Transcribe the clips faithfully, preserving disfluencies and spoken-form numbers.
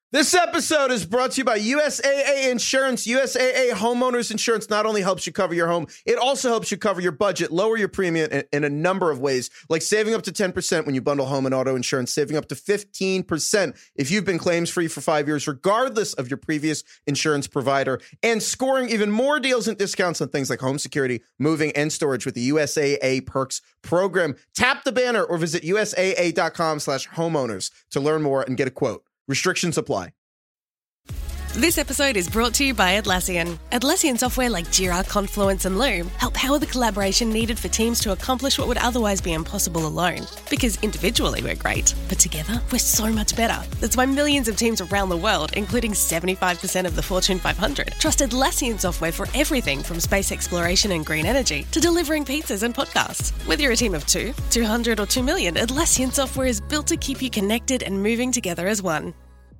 This episode is brought to you by U S A A Insurance. U S A A Homeowners Insurance not only helps you cover your home, it also helps you cover your budget, lower your premium in, in a number of ways, like saving up to ten percent when you bundle home and auto insurance, saving up to fifteen percent if you've been claims-free for five years, regardless of your previous insurance provider, and scoring even more deals and discounts on things like home security, moving, and storage with the U S A A Perks program. Tap the banner or visit usaa.com slash homeowners to learn more and get a quote. Restrictions apply. This episode is brought to you by Atlassian. Atlassian software like Jira, Confluence, and Loom help power the collaboration needed for teams to accomplish what would otherwise be impossible alone. Because individually we're great, but together we're so much better. That's why millions of teams around the world, including seventy-five percent of the Fortune five hundred, trust Atlassian software for everything from space exploration and green energy to delivering pizzas and podcasts. Whether you're a team of two, two hundred, or two million, Atlassian software is built to keep you connected and moving together as one.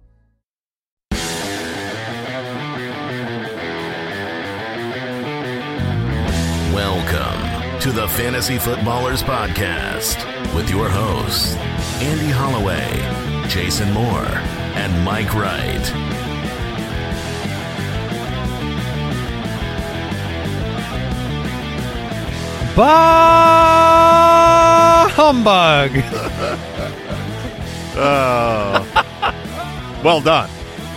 Welcome to the Fantasy Footballers Podcast with your hosts, Andy Holloway, Jason Moore, and Mike Wright. Bah humbug. Oh, well done.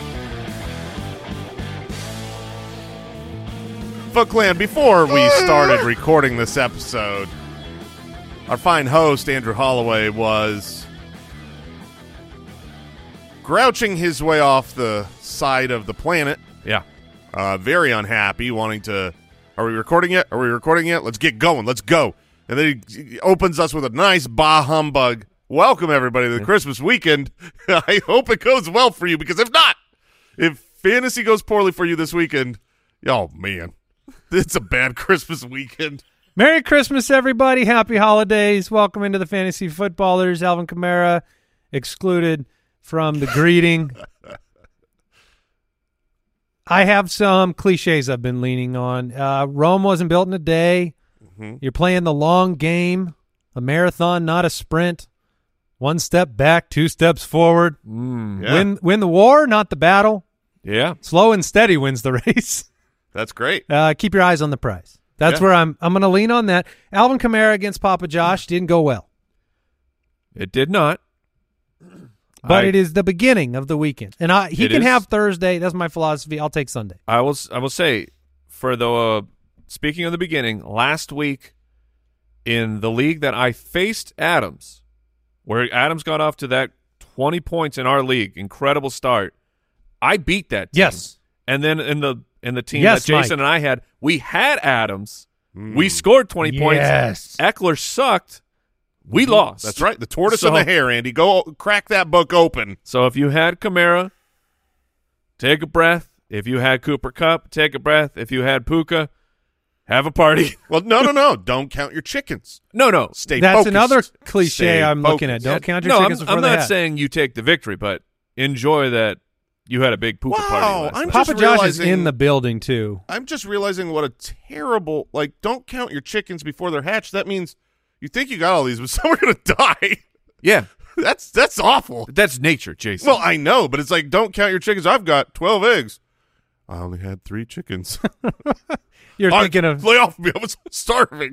Foot Clan, before we started recording this episode, our fine host, Andrew Holloway, was grouching his way off the side of the planet. Yeah. Uh, very unhappy, wanting to, are we recording yet? Are we recording yet? Let's get going. Let's go. And then he opens us with a nice bah humbug. Welcome, everybody, to the Christmas weekend. I hope it goes well for you, because if not, if fantasy goes poorly for you this weekend, oh, man. It's a bad Christmas weekend. Merry Christmas, everybody. Happy holidays. Welcome into the Fantasy Footballers. Alvin Kamara excluded from the greeting. I have some cliches I've been leaning on. Uh, Rome wasn't built in a day. Mm-hmm. You're playing the long game, a marathon, not a sprint. One step back, two steps forward. Mm, yeah. Win, win the war, not the battle. Yeah. Slow and steady wins the race. That's great. Uh, keep your eyes on the prize. That's yeah. where I'm I'm going to lean on that. Alvin Kamara against Papa Josh didn't go well. It did not. But I, it is the beginning of the weekend. And I, he can is, have Thursday. That's my philosophy. I'll take Sunday. I will I will say, for the uh, speaking of the beginning, last week in the league that I faced Adams, where Adams got off to that twenty points in our league, incredible start, I beat that team. Yes. And then in the in the team yes, that Jason Mike. and I had, we had Adams. Mm. We scored twenty yes. points. Eckler sucked. We lost. That's right. The tortoise so, and the hare, Andy. Go crack that book open. So if you had Kamara, take a breath. If you had Cooper Kupp, take a breath. If you had Puka, have a party. Well, no, no, no. Don't count your chickens. No, no. Stay That's focused. another cliche Stay I'm focused. looking at. Don't Yeah. count your no, chickens I'm, before I'm they not hatch. saying you take the victory, but enjoy that you had a big Puka Wow, party last I'm night. just Papa Josh is realizing- in the building, too. I'm just realizing what a terrible, like, don't count your chickens before they're hatched. That means you think you got all these, but some are going to die. Yeah. That's that's awful. That's nature, Jason. Well, I know, but it's like, don't count your chickens. I've got twelve eggs. I only had three chickens. You're I, thinking of lay off me. I was starving.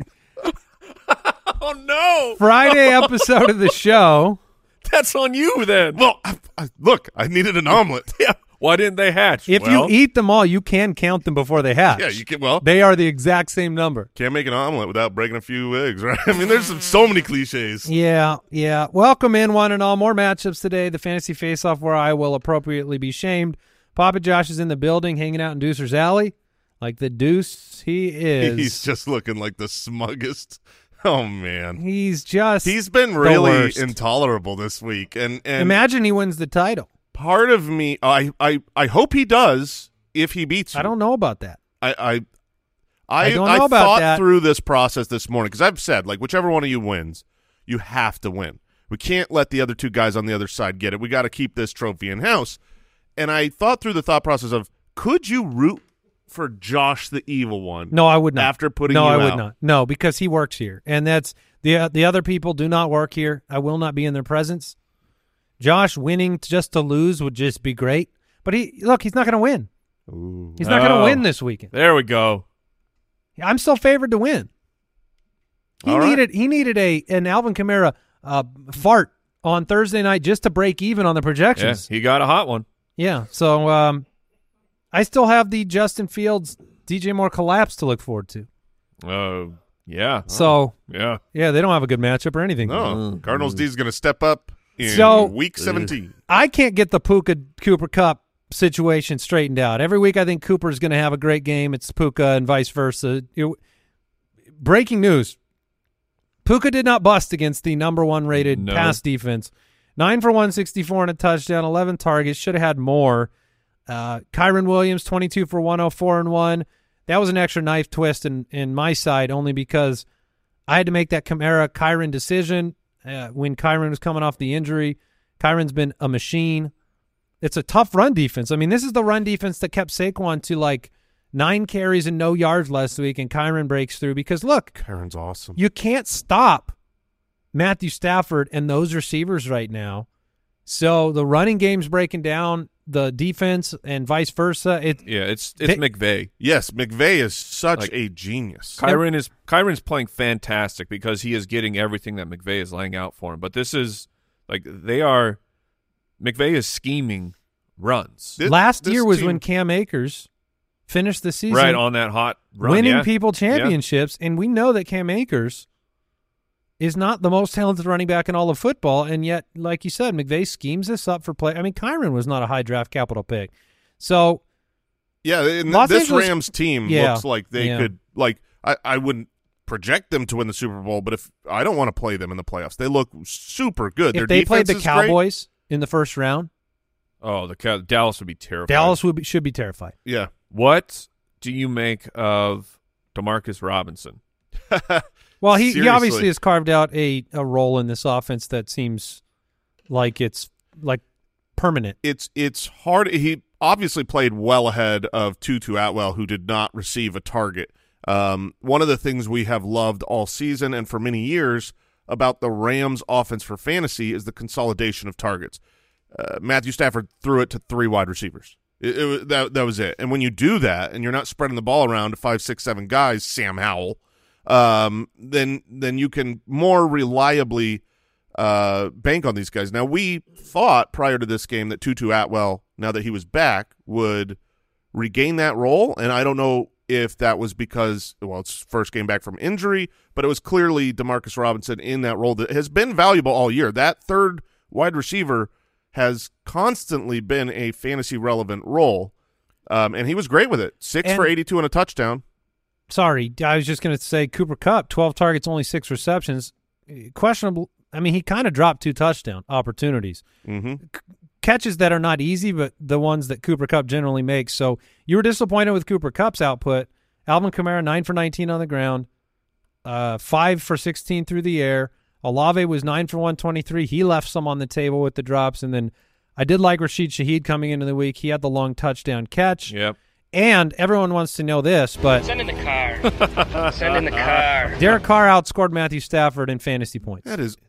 Oh, no. Friday episode of the show. That's on you then. Well, I, I, look, I needed an omelet. Yeah. Why didn't they hatch? If Well, you eat them all, you can count them before they hatch. Yeah, you can, well, They are the exact same number. can't make an omelet without breaking a few eggs, right? I mean, there's some, so many cliches. Yeah, yeah. Welcome in, one and all. More matchups today. The Fantasy Face-Off, where I will appropriately be shamed. Papa Josh is in the building, hanging out in Deucer's Alley. Like the deuce he is. He's just looking like the smuggest. Oh, man. He's just He's been the really worst. intolerable this week. And, and Imagine he wins the title. part of me, I, I, I hope he does if he beats you. I don't know about that. I I I, I don't know about thought that. through this process this morning because I've said, like, whichever one of you wins, you have to win. We can't let the other two guys on the other side get it. We got to keep this trophy in house. And I thought through the thought process of, could you root for Josh the evil one? No, I would not. After putting no, you I would out? not. No, because he works here, and that's the uh, the other people do not work here. I will not be in their presence. Josh winning just to lose would just be great. But he look, he's not going to win. Ooh. He's not going to Oh. win this weekend. There we go. I'm still favored to win. He All right. needed he needed a an Alvin Kamara uh, fart on Thursday night just to break even on the Yeah, projections. he got a hot one. Yeah. So um, I still have the Justin Fields D J Moore collapse to look forward to. Oh, yeah. So Yeah. yeah, they don't have a good matchup or anything. No, Cardinals D is going to step up in So- week seventeen. I can't get the Puka Cooper Cup situation straightened out. Every week I think Cooper's going to have a great game. It's Puka and vice versa. You- breaking news. Puka did not bust against the number one rated No. pass defense. Nine for one sixty-four and a touchdown, eleven targets. Should have had more. Uh, Kyron Williams, twenty-two for one oh four and one. That was an extra knife twist in, in my side only because I had to make that Kamara Kyron decision uh, when Kyron was coming off the injury. Kyron's been a machine. It's a tough run defense. I mean, this is the run defense that kept Saquon to like nine carries and no yards last week, and Kyron breaks through because, look, Karen's awesome. you can't stop Matthew Stafford and those receivers right now. So the running game's breaking down the defense and vice versa. It Yeah, it's it's They- McVay. Yes, McVay is such Like- a genius. Kyron is Kyron's playing fantastic because he is getting everything that McVay is laying out for him. But this is like they are McVay is scheming runs This- last this year was team- when Cam Akers finished the season right on that hot run. winning yeah. people Yeah. championships, and we know that Cam Akers is not the most talented running back in all of football, and yet, like you said, McVay schemes this up for play. I mean, Kyron was not a high draft capital pick. So Yeah, and Los this Angeles- Rams team Yeah. looks like they Yeah. could like I, I wouldn't project them to win the Super Bowl, but if I don't want to play them in the playoffs. They look super good. Their if they played the defense is great. Cowboys in the first round, Oh, the Cow- Dallas would be terrified. Dallas would be, should be terrified. Yeah. What do you make of DeMarcus Robinson? Well, he, he Seriously. obviously has carved out a, a role in this offense that seems like it's like permanent. It's it's hard. He obviously played well ahead of Tutu Atwell, who did not receive a target. Um, one of the things we have loved all season and for many years about the Rams' offense for fantasy is the consolidation of targets. Uh, Matthew Stafford threw it to three wide receivers. It, it was, that that was it. And when you do that, and you're not spreading the ball around to five, six, seven guys, Sam Howell, um, then then you can more reliably uh, bank on these guys. Now, we thought prior to this game that Tutu Atwell, now that he was back, would regain that role, and I don't know if that was because, well, it's first game back from injury, but it was clearly DeMarcus Robinson in that role that has been valuable all year. That third wide receiver has constantly been a fantasy-relevant role, um, and he was great with it. Six And- for eighty-two and a touchdown. Sorry, I was just going to say Cooper Kupp, twelve targets, only six receptions. Questionable. I mean, he kind of dropped two touchdown opportunities. Mm-hmm. Catches that are not easy, but the ones that Cooper Kupp generally makes. So you were disappointed with Cooper Kupp's output. Alvin Kamara, nine for nineteen on the ground, uh, five for sixteen through the air. Olave was nine for one twenty-three. He left some on the table with the drops. And then I did like Rashid Shaheed coming into the week. He had the long touchdown catch. Yep. And everyone wants to know this, but Send in the car. Send in the car. Derek Carr outscored Matthew Stafford in fantasy points. That is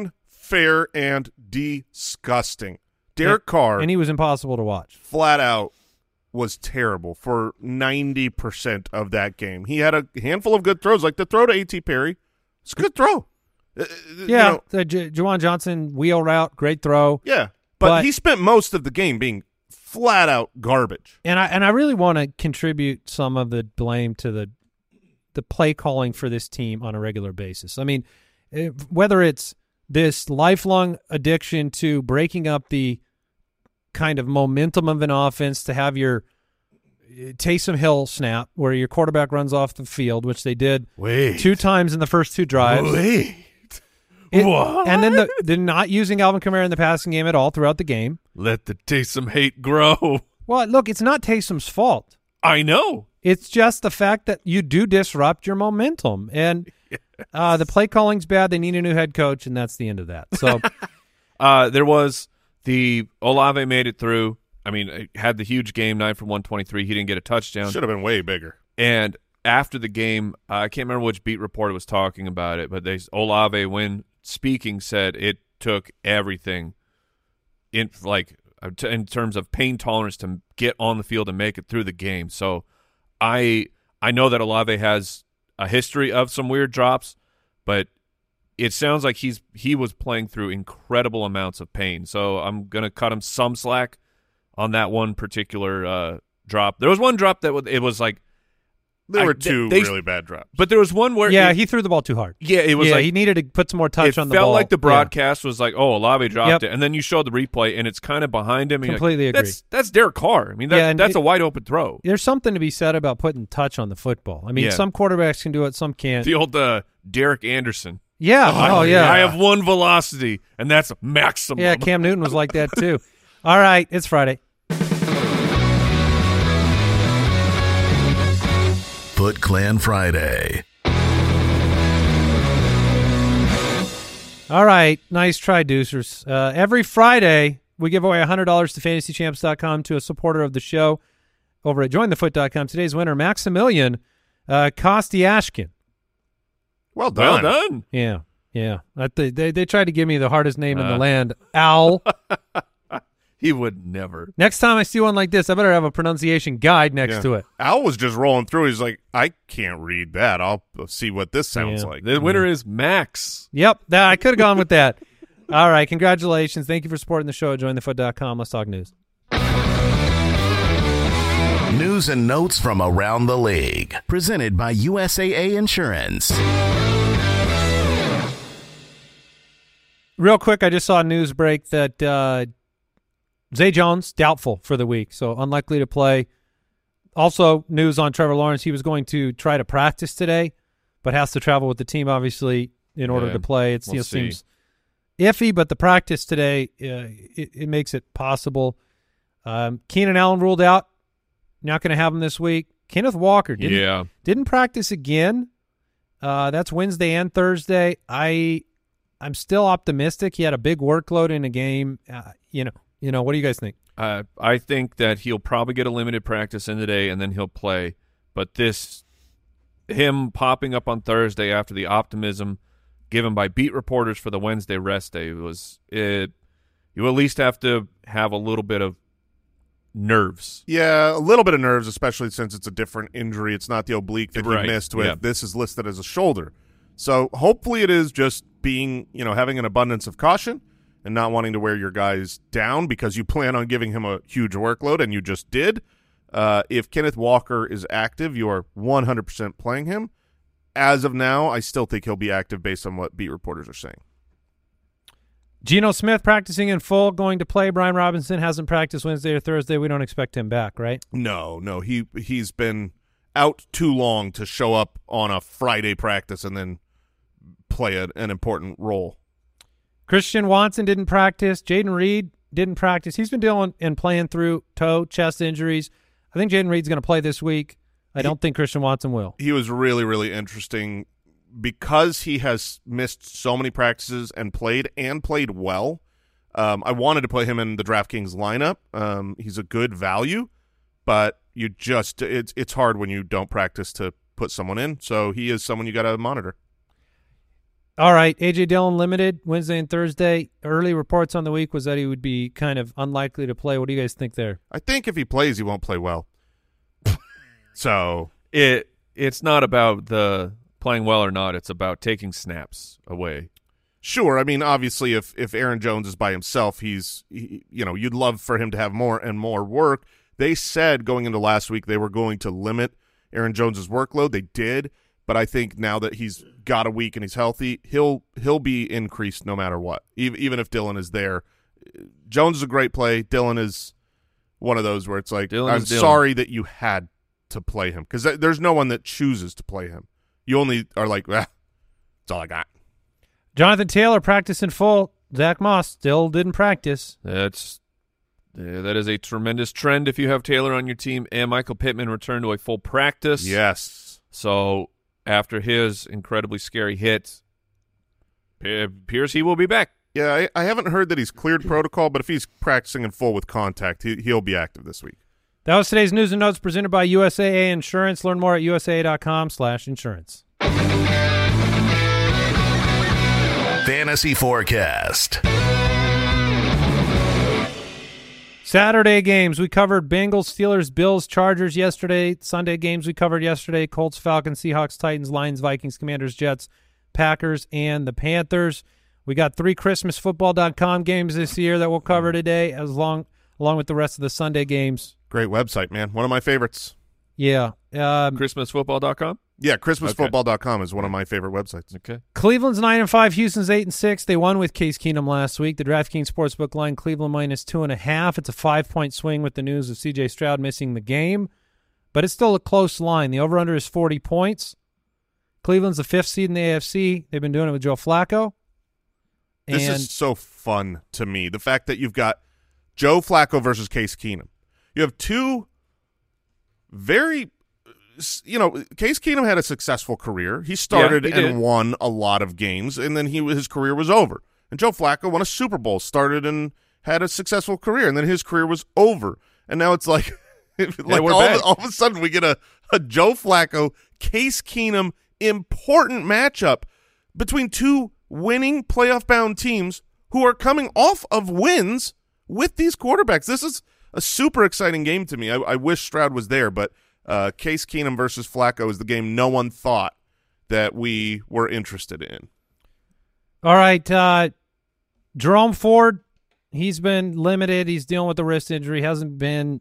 unfair and disgusting. Derek Carr, And he was impossible to watch. flat out, was terrible for ninety percent of that game. He had a handful of good throws, like the throw to A T. Perry. It's a good throw. Uh, you Yeah, know, the J- Juwan Johnson wheel route, great throw. yeah. But, But- he spent most of the game being flat out garbage. And I and I really want to contribute some of the blame to the the play calling for this team on a regular basis. I mean, eh, whether it's this lifelong addiction to breaking up the kind of momentum of an offense to have your eh, Taysom Hill snap where your quarterback runs off the field, which they did Wait. two times in the first two drives. Wait. It- What? And then the, the not using Alvin Kamara in the passing game at all throughout the game. Let the Taysom hate grow. Well, look, it's not Taysom's fault. I know. It's just the fact that you do disrupt your momentum. And uh, the play calling's bad. They need a new head coach, and that's the end of that. So, Uh, there was the Olave made it through. I mean, it had the huge game, nine for one twenty-three. He didn't get a touchdown. Should have been way bigger. And after the game, uh, I can't remember which beat reporter was talking about it, but they Olave, when speaking, said it took everything in like in terms of pain tolerance to get on the field and make it through the game. So I I know that Olave has a history of some weird drops, but it sounds like he's he was playing through incredible amounts of pain. So I'm gonna cut him some slack on that one particular uh, drop. There was one drop that w- it was like there I, were two they, really bad drops, but there was one where Yeah, it, he threw the ball too hard. yeah it was yeah, like he needed to put some more touch it on the felt ball. like the Yeah. broadcast was like, oh, Olave dropped Yep. it, and then you showed the replay and it's kind of behind him. And you're Completely like, agree. That's that's Derek Carr. I mean, that, Yeah, and that's it- a wide open throw. There's something to be said about putting touch on the football. I mean, Yeah. some quarterbacks can do it, some can't. The old uh, Derek Anderson. Yeah. Oh, yeah. I have one velocity, and that's maximum. Yeah, Cam Newton was like that too. All right, it's Friday. Foot Clan Friday. All right, nice try, Deucers. Uh, every Friday, we give away one hundred dollars to fantasy champs dot com to a supporter of the show over at join the foot dot com. Today's winner, Maximilian uh, Kostiashkin. well well done. done. Yeah, yeah. I th- they, they tried to give me the hardest name in the Uh. land, Owl. He would never. Next time I see one like this, I better have a pronunciation guide next Yeah. to it. Al was just rolling through. He's like, I can't read that. I'll see what this sounds Yeah. like. The winner is Max. Yep, that, I could have gone with that. All right, congratulations. Thank you for supporting the show at join the foot dot com. Let's talk news. News and notes from around the league. Presented by U S A A Insurance. Real quick, I just saw a news break that uh, Zay Jones, doubtful for the week, so unlikely to play. Also, news on Trevor Lawrence. He was going to try to practice today, but has to travel with the team, obviously, in order Yeah, to play. It we'll you know, see. seems iffy, but the practice today, uh, it, it makes it possible. Um, Keenan Allen ruled out. Not going to have him this week. Kenneth Walker didn't, Yeah. didn't practice again. Uh, that's Wednesday and Thursday. I, I'm still optimistic. He had a big workload in a game. Uh, you know, you know. What do you guys think? Uh, I think that he'll probably get a limited practice in today, and then he'll play. But this, him popping up on Thursday after the optimism given by beat reporters for the Wednesday rest day was it. You at least have to have a little bit of nerves. Yeah, a little bit of nerves, especially since it's a different injury. It's not the oblique that Right, he missed with. yeah. This is listed as a shoulder. So hopefully it is just being, you know, having an abundance of caution and not wanting to wear your guys down because you plan on giving him a huge workload, and you just did. Uh, if Kenneth Walker is active, you are one hundred percent playing him. As of now, I still think he'll be active based on what beat reporters are saying. Geno Smith practicing in full, going to play. Brian Robinson hasn't practiced Wednesday or Thursday. We don't expect him back, right? No, no, he he's been out too long to show up on a Friday practice and then play a, an important role. Christian Watson didn't practice. Jaden Reed didn't practice. He's been dealing and playing through toe, chest injuries. I think Jaden Reed's going to play this week. I don't think Christian Watson will. He was really, really interesting because he has missed so many practices and played and played well. Um, I wanted to put him in the DraftKings lineup. Um, he's a good value, but you just it's it's hard when you don't practice to put someone in. So he is someone you got to monitor. All right, A J Dillon limited Wednesday and Thursday. Early reports on the week was that he would be kind of unlikely to play. What do you guys think there? I think if he plays, he won't play well. So It it's not about the playing well or not. It's about taking snaps away. sure, I mean, obviously, if if Aaron Jones is by himself, he's he, you know you'd love for him to have more and more work. They said going into last week they were going to limit Aaron Jones's workload. They did, but I think now that he's got a week and he's healthy, he'll he'll be increased no matter what. Even even if Dillon is there, Jones is a great play. Dillon is one of those where it's like, Dillon I'm is Dillon. sorry that you had to play him because th- there's no one that chooses to play him. You only are like, ah, that's all I got. Jonathan Taylor practiced in full. Zach Moss still didn't practice. That's yeah, that is a tremendous trend if you have Taylor on your team. And Michael Pittman returned to a full practice. Yes. So after his incredibly scary hit, it appears he will be back. Yeah, I, I haven't heard that he's cleared protocol, but if he's practicing in full with contact, he, he'll be active this week. That was today's news and notes presented by U S A A Insurance. Learn more at U S A A dot com slash insurance. Fantasy Forecast. Saturday games, we covered Bengals, Steelers, Bills, Chargers yesterday. Sunday games we covered yesterday, Colts, Falcons, Seahawks, Titans, Lions, Vikings, Commanders, Jets, Packers, and the Panthers. We got three Christmas Football dot com games this year that we'll cover today, as long along with the rest of the Sunday games. Great website, man. One of my favorites. Yeah. Um, Christmas Football dot com? Yeah, Christmas Football dot com is one of my favorite websites. Okay. Cleveland's nine and five, Houston's eight and six. They won with Case Keenum last week. The DraftKings Sportsbook line, Cleveland minus two and a half. It's a five-point swing with the news of C J Stroud missing the game, but it's still a close line. The over-under is forty points. Cleveland's the fifth seed in the A F C. They've been doing it with Joe Flacco. And This is so fun to me. The fact that you've got Joe Flacco versus Case Keenum. You have two very, you know, Case Keenum had a successful career. He started Yeah, he and did. won a lot of games, and then he his career was over. And Joe Flacco won a Super Bowl, started and had a successful career, and then his career was over. And now it's like, like we're all, back. of, all of a sudden we get a, a Joe Flacco, Case Keenum important matchup between two winning playoff-bound teams who are coming off of wins with these quarterbacks. This is a super exciting game to me. I, I wish Stroud was there, but uh, Case Keenum versus Flacco is the game no one thought that we were interested in. all right, uh, Jerome Ford, he's been limited. He's dealing with the wrist injury. Hasn't been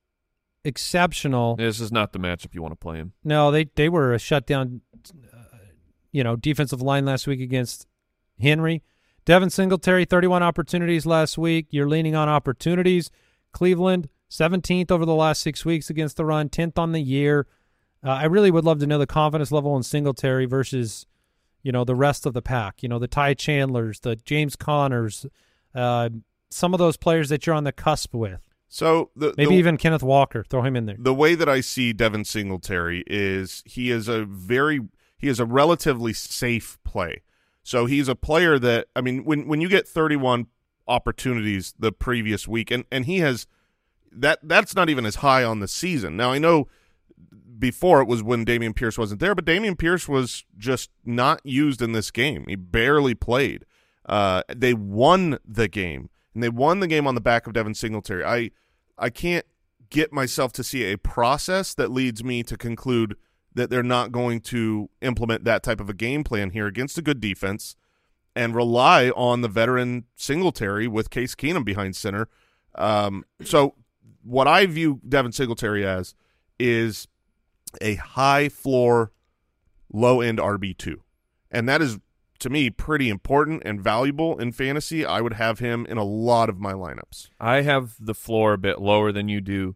exceptional. This is not the matchup you want to play in. No, they they were a shutdown, uh, you know, defensive line last week against Henry. Devin Singletary, thirty-one opportunities last week. You're leaning on opportunities. Cleveland, seventeenth over the last six weeks against the run, tenth on the year. Uh, I really would love to know the confidence level in Singletary versus, you know, the rest of the pack. You know, the Ty Chandlers, the James Connors, uh, some of those players that you're on the cusp with. So the, Maybe the, even Kenneth Walker. Throw him in there. the way that I see Devin Singletary is he is a very he is a relatively safe play. So he's a player that, I mean, when when you get thirty-one opportunities the previous week, and, and he has that that's not even as high on the season. Now I know before it was when Dameon Pierce wasn't there, but Dameon Pierce was just not used in this game. He barely played. Uh, they won the game, and they won the game on the back of Devin Singletary. I I can't get myself to see a process that leads me to conclude that they're not going to implement that type of a game plan here against a good defense and rely on the veteran Singletary with Case Keenum behind center. Um, so what I view Devin Singletary as is a high floor, low end R B two. And that is, to me, pretty important and valuable in fantasy. I would have him in a lot of my lineups. I have the floor a bit lower than you do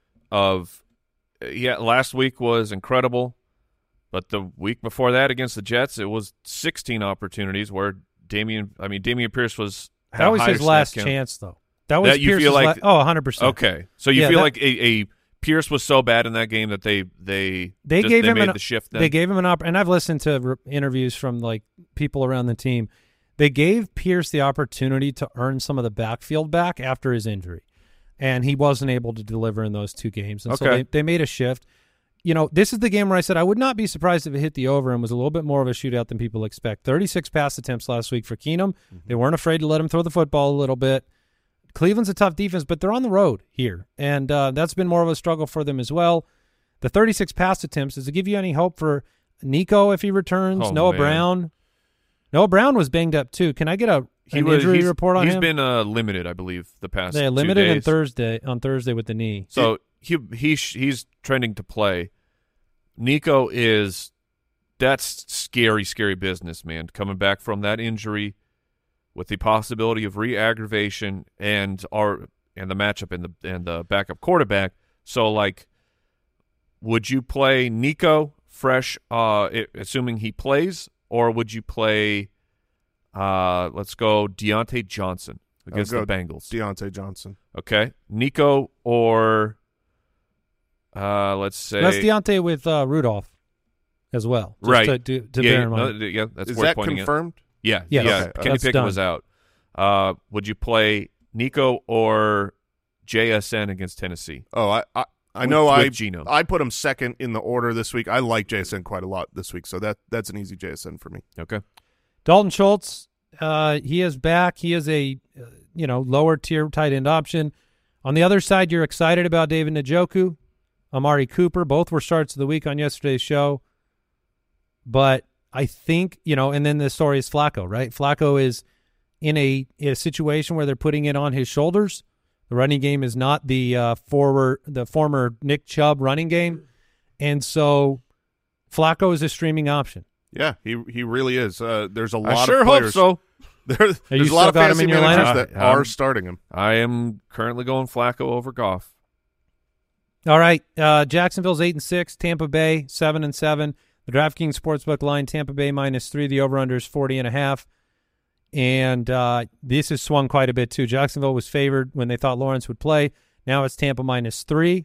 of yeah, last week was incredible, but the week before that against the Jets, it was sixteen opportunities where Damian, I mean, Dameon Pierce was had That was a higher his last snap count. chance, though. That was That you Pierce's feel like- la- oh, one hundred percent. Okay, so you Yeah, feel that- like a, a Pierce was so bad in that game that they they They just- gave they him made an the shift. Then? they gave him an op, and I've listened to re- interviews from like people around the team. They gave Pierce the opportunity to earn some of the backfield back after his injury, and he wasn't able to deliver in those two games. And so Okay. they, they made a shift. You know, this is the game where I said I would not be surprised if it hit the over and was a little bit more of a shootout than people expect. thirty-six pass attempts last week for Keenum. Mm-hmm. They weren't afraid to let him throw the football a little bit. Cleveland's a tough defense, but they're on the road here, and uh, that's been more of a struggle for them as well. The thirty-six pass attempts, does it give you any hope for Nico if he returns? Oh, Noah man. Brown? Noah Brown was banged up too. Can I get a He an was- injury he's- report on He's him? been uh, limited, I believe, the past They two limited on days. Thursday on Thursday with the knee. So he he sh- he's trending to play. Nico is that's scary, scary business, man. Coming back from that injury with the possibility of re-aggravation and our and the matchup and the and the backup quarterback. So like, would you play Nico fresh, uh, i- assuming he plays, or would you play? Uh, let's go Deontay Johnson against I'll the go Bengals. Deontay Johnson. Okay, Nico or uh, let's say That's Deontay with uh, Rudolph as well. Just right To, to, to yeah, bear in no, mind. yeah, that's Is worth that pointing confirmed? Out. Yeah, Yes. yeah. Okay, Kenny that's Pickett done. was out. Uh, would you play Nico or J S N against Tennessee? Oh, I I, I With- know with I Geno. I put him second in the order this week. I like J S N quite a lot this week, so that that's an easy J S N for me. Okay, Dalton Schultz, uh, he is back. He is a uh, you know lower tier tight end option. On the other side, you're excited about David Njoku, Amari Cooper. Both were starts of the week on yesterday's show. But I think, you know, and then the story is Flacco, right? Flacco is in a, in a situation where they're putting it on his shoulders. The running game is not the uh, forward, the former Nick Chubb running game. And so Flacco is a streaming option. Yeah, he he really is. Uh, there's a lot I sure of players. hope so. There, there's you a lot of still got him fantasy in your managers lineup? that Uh, are um, starting him. I am currently going Flacco over Goff. All right, uh, Jacksonville's eight and six, Tampa Bay seven and seven. The DraftKings Sportsbook line: Tampa Bay minus three. The over/under is forty and a half. And uh, this has swung quite a bit too. Jacksonville was favored when they thought Lawrence would play. Now it's Tampa minus three.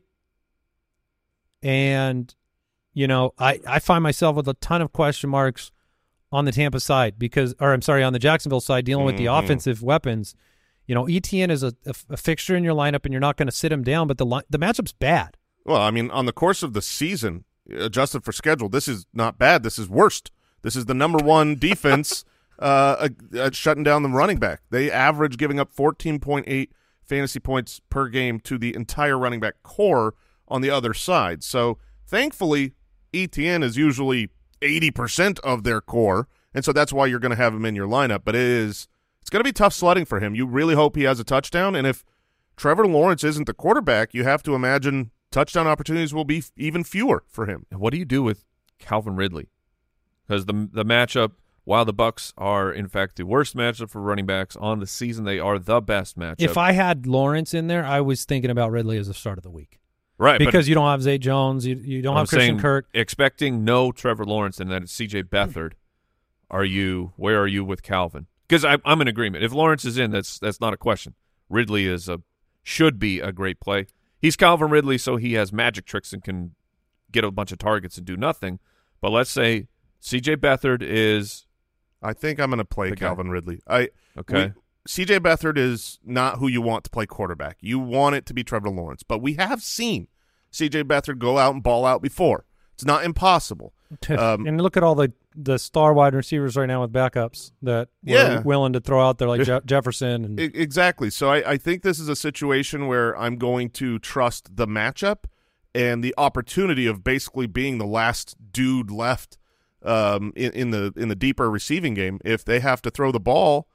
And you know, I I find myself with a ton of question marks on the Tampa side because, or I'm sorry, on the Jacksonville side, dealing with the Mm-hmm. offensive weapons. You know, Etienne is a, a, a fixture in your lineup, and you're not going to sit him down. But the li- the matchup's bad. Well, I mean, on the course of the season, adjusted for schedule, this is not bad. This is worst. This is the number one defense uh, at shutting down the running back. They average giving up fourteen point eight fantasy points per game to the entire running back core on the other side. So, thankfully, Etienne is usually eighty percent of their core, and so that's why you're going to have him in your lineup. But it is it's going to be tough sledding for him. You really hope he has a touchdown, and if Trevor Lawrence isn't the quarterback, you have to imagine touchdown opportunities will be f- even fewer for him. And what do you do with Calvin Ridley? Because the the matchup, while the Bucs are in fact the worst matchup for running backs on the season, they are the best matchup. If I had Lawrence in there, I was thinking about Ridley as the start of the week. right, Because but you don't have Zay Jones, you you don't I'm have Christian saying Kirk. expecting no Trevor Lawrence and that it's C J Beathard. Are you where are you with Calvin? Because I'm I'm in agreement. If Lawrence is in, that's that's not a question. Ridley is a should be a great play. He's Calvin Ridley, so he has magic tricks and can get a bunch of targets and do nothing. But let's say C J Beathard is I think I'm going to play The guy. Calvin Ridley. I okay. we- C J Beathard is not who you want to play quarterback. You want it to be Trevor Lawrence. But we have seen C J Beathard go out and ball out before. It's not impossible. Um, and look at all the, the star wide receivers right now with backups that Yeah. we're willing to throw out there, like Je- Jefferson. And E- Exactly. So I, I think this is a situation where I'm going to trust the matchup and the opportunity of basically being the last dude left um, in, in the in the deeper receiving game. If they have to throw the ball,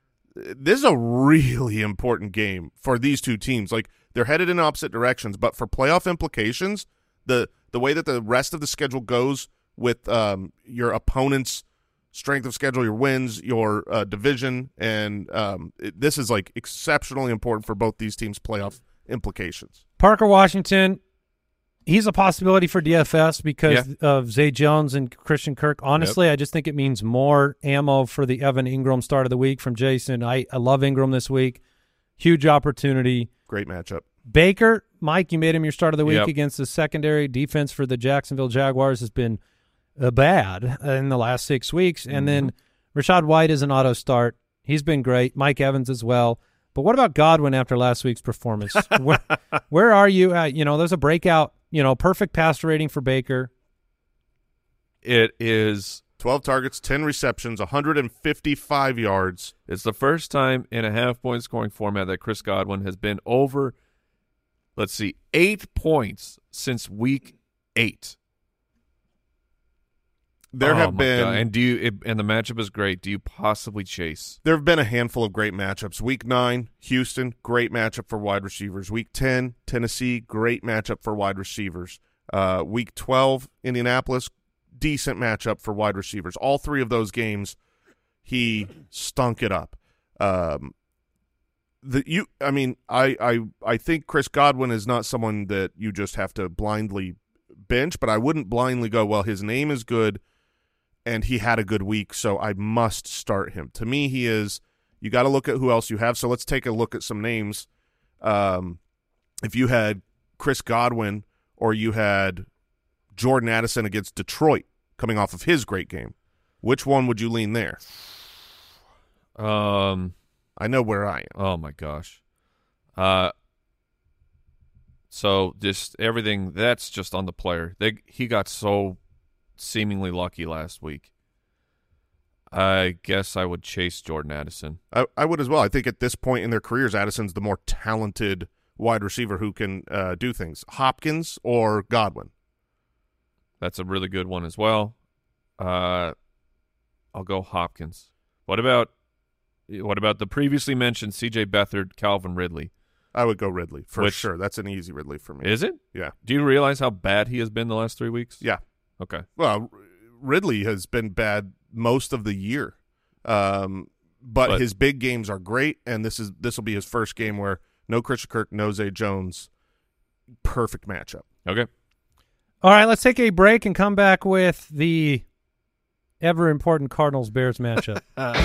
this is a really important game for these two teams. Like, they're headed in opposite directions, but for playoff implications, the the way that the rest of the schedule goes with um, your opponent's strength of schedule, your wins, your uh, division, and um, it, this is like exceptionally important for both these teams' playoff implications. Parker Washington, he's a possibility for D F S because Yeah. of Zay Jones and Christian Kirk. Honestly, I just think it means more ammo for the Evan Ingram start of the week from Jason. I, I love Ingram this week. Huge opportunity. Great matchup. Baker, Mike, you made him your start of the week Yep. against the secondary. Defense for the Jacksonville Jaguars has been uh, bad in the last six weeks. And then Rashad White is an auto start. He's been great. Mike Evans as well. But what about Godwin after last week's performance? where, where are you at? You know, there's a breakout, you know, perfect passer rating for Baker. It is twelve targets, ten receptions, one hundred fifty-five yards. it's the first time in a half point scoring format that Chris Godwin has been over, let's see, eight points since week eight. There Oh, have my been God. and do you it, and the matchup is great. Do you possibly chase? There have been a handful of great matchups. Week nine, Houston, great matchup for wide receivers. Week ten, Tennessee, great matchup for wide receivers. Uh, week twelve, Indianapolis, decent matchup for wide receivers. All three of those games, he stunk it up. Um, the you, I mean, I, I, I think Chris Godwin is not someone that you just have to blindly bench, but I wouldn't blindly go, well, his name is good, and he had a good week, so I must start him. To me, he is – you got to look at who else you have. So let's take a look at some names. Um, if you had Chris Godwin or you had Jordan Addison against Detroit coming off of his great game, which one would you lean there? Um, I know where I am. oh my gosh. Uh, so just everything that's just on the player. They he got so seemingly lucky last week. I guess I would chase Jordan Addison. I, I would as well. I think at this point in their careers, Addison's the more talented wide receiver who can uh, do things. Hopkins or Godwin? That's a really good one as well. Uh, I'll go Hopkins. What about what about the previously mentioned C J Beathard, Calvin Ridley? I would go Ridley for Which- sure. That's an easy Ridley for me. Is it? Yeah. Do you realize how bad he has been the last three weeks? Yeah. Okay. Well, Ridley has been bad most of the year, um, but, But- his big games are great, and this is this will be his first game where no Christian Kirk, no Zay Jones. Perfect matchup. Okay. All right, let's take a break and come back with the ever important Cardinals Bears matchup.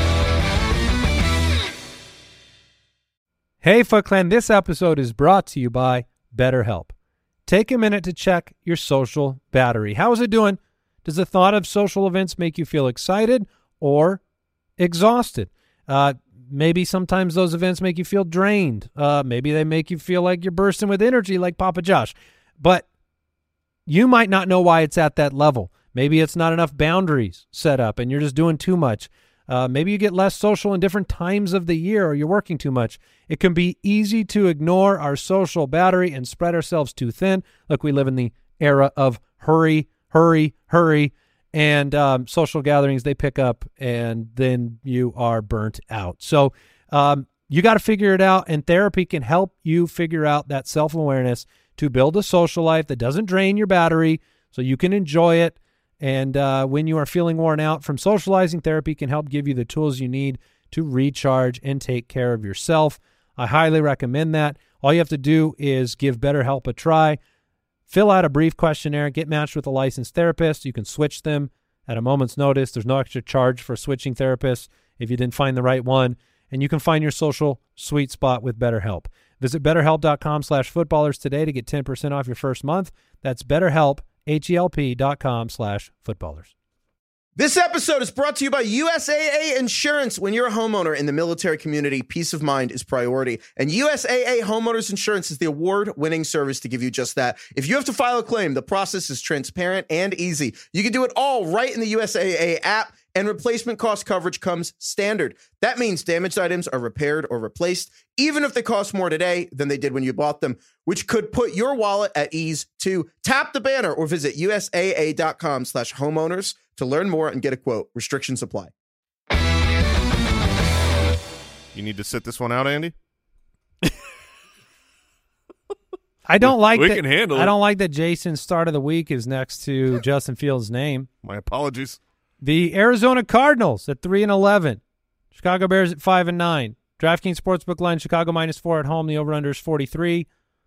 Hey, Foot Clan, this episode is brought to you by BetterHelp. Take a minute to check your social battery. How is it doing? Does the thought of social events make you feel excited or exhausted? Uh, maybe sometimes those events make you feel drained. Uh, maybe they make you feel like you're bursting with energy like Papa Josh. But you might not know why it's at that level. Maybe it's not enough boundaries set up and you're just doing too much. Uh, maybe you get less social in different times of the year or you're working too much. It can be easy to ignore our social battery and spread ourselves too thin. Look, we live in the era of hurry, hurry, hurry, and um, social gatherings, they pick up and then you are burnt out. So um, you got to figure it out, and therapy can help you figure out that self-awareness to build a social life that doesn't drain your battery so you can enjoy it. And uh, when you are feeling worn out from socializing, therapy can help give you the tools you need to recharge and take care of yourself. I highly recommend that. All you have to do is give BetterHelp a try. Fill out a brief questionnaire, get matched with a licensed therapist. You can switch them at a moment's notice. There's no extra charge for switching therapists if you didn't find the right one. And you can find your social sweet spot with BetterHelp. Visit betterhelp.com slash footballers today to get ten percent off your first month. That's BetterHelp. H-E-L-P dot com slash footballers. This episode is brought to you by U S A A Insurance. When you're a homeowner in the military community, peace of mind is priority. And U S A A Homeowners Insurance is the award-winning service to give you just that. If you have to file a claim, the process is transparent and easy. You can do it all right in the U S A A app, and replacement cost coverage comes standard. That means damaged items are repaired or replaced, even if they cost more today than they did when you bought them, which could put your wallet at ease too. Tap the banner or visit usaa.com slash homeowners to learn more and get a quote. Restrictions apply. You need to sit this one out, Andy? I don't like we that, can handle I it. don't like that Jason's start of the week is next to Justin Fields' name. My apologies. The Arizona Cardinals at three and eleven, Chicago Bears at five and nine. DraftKings Sportsbook line: Chicago minus four at home. The over/under is forty-three.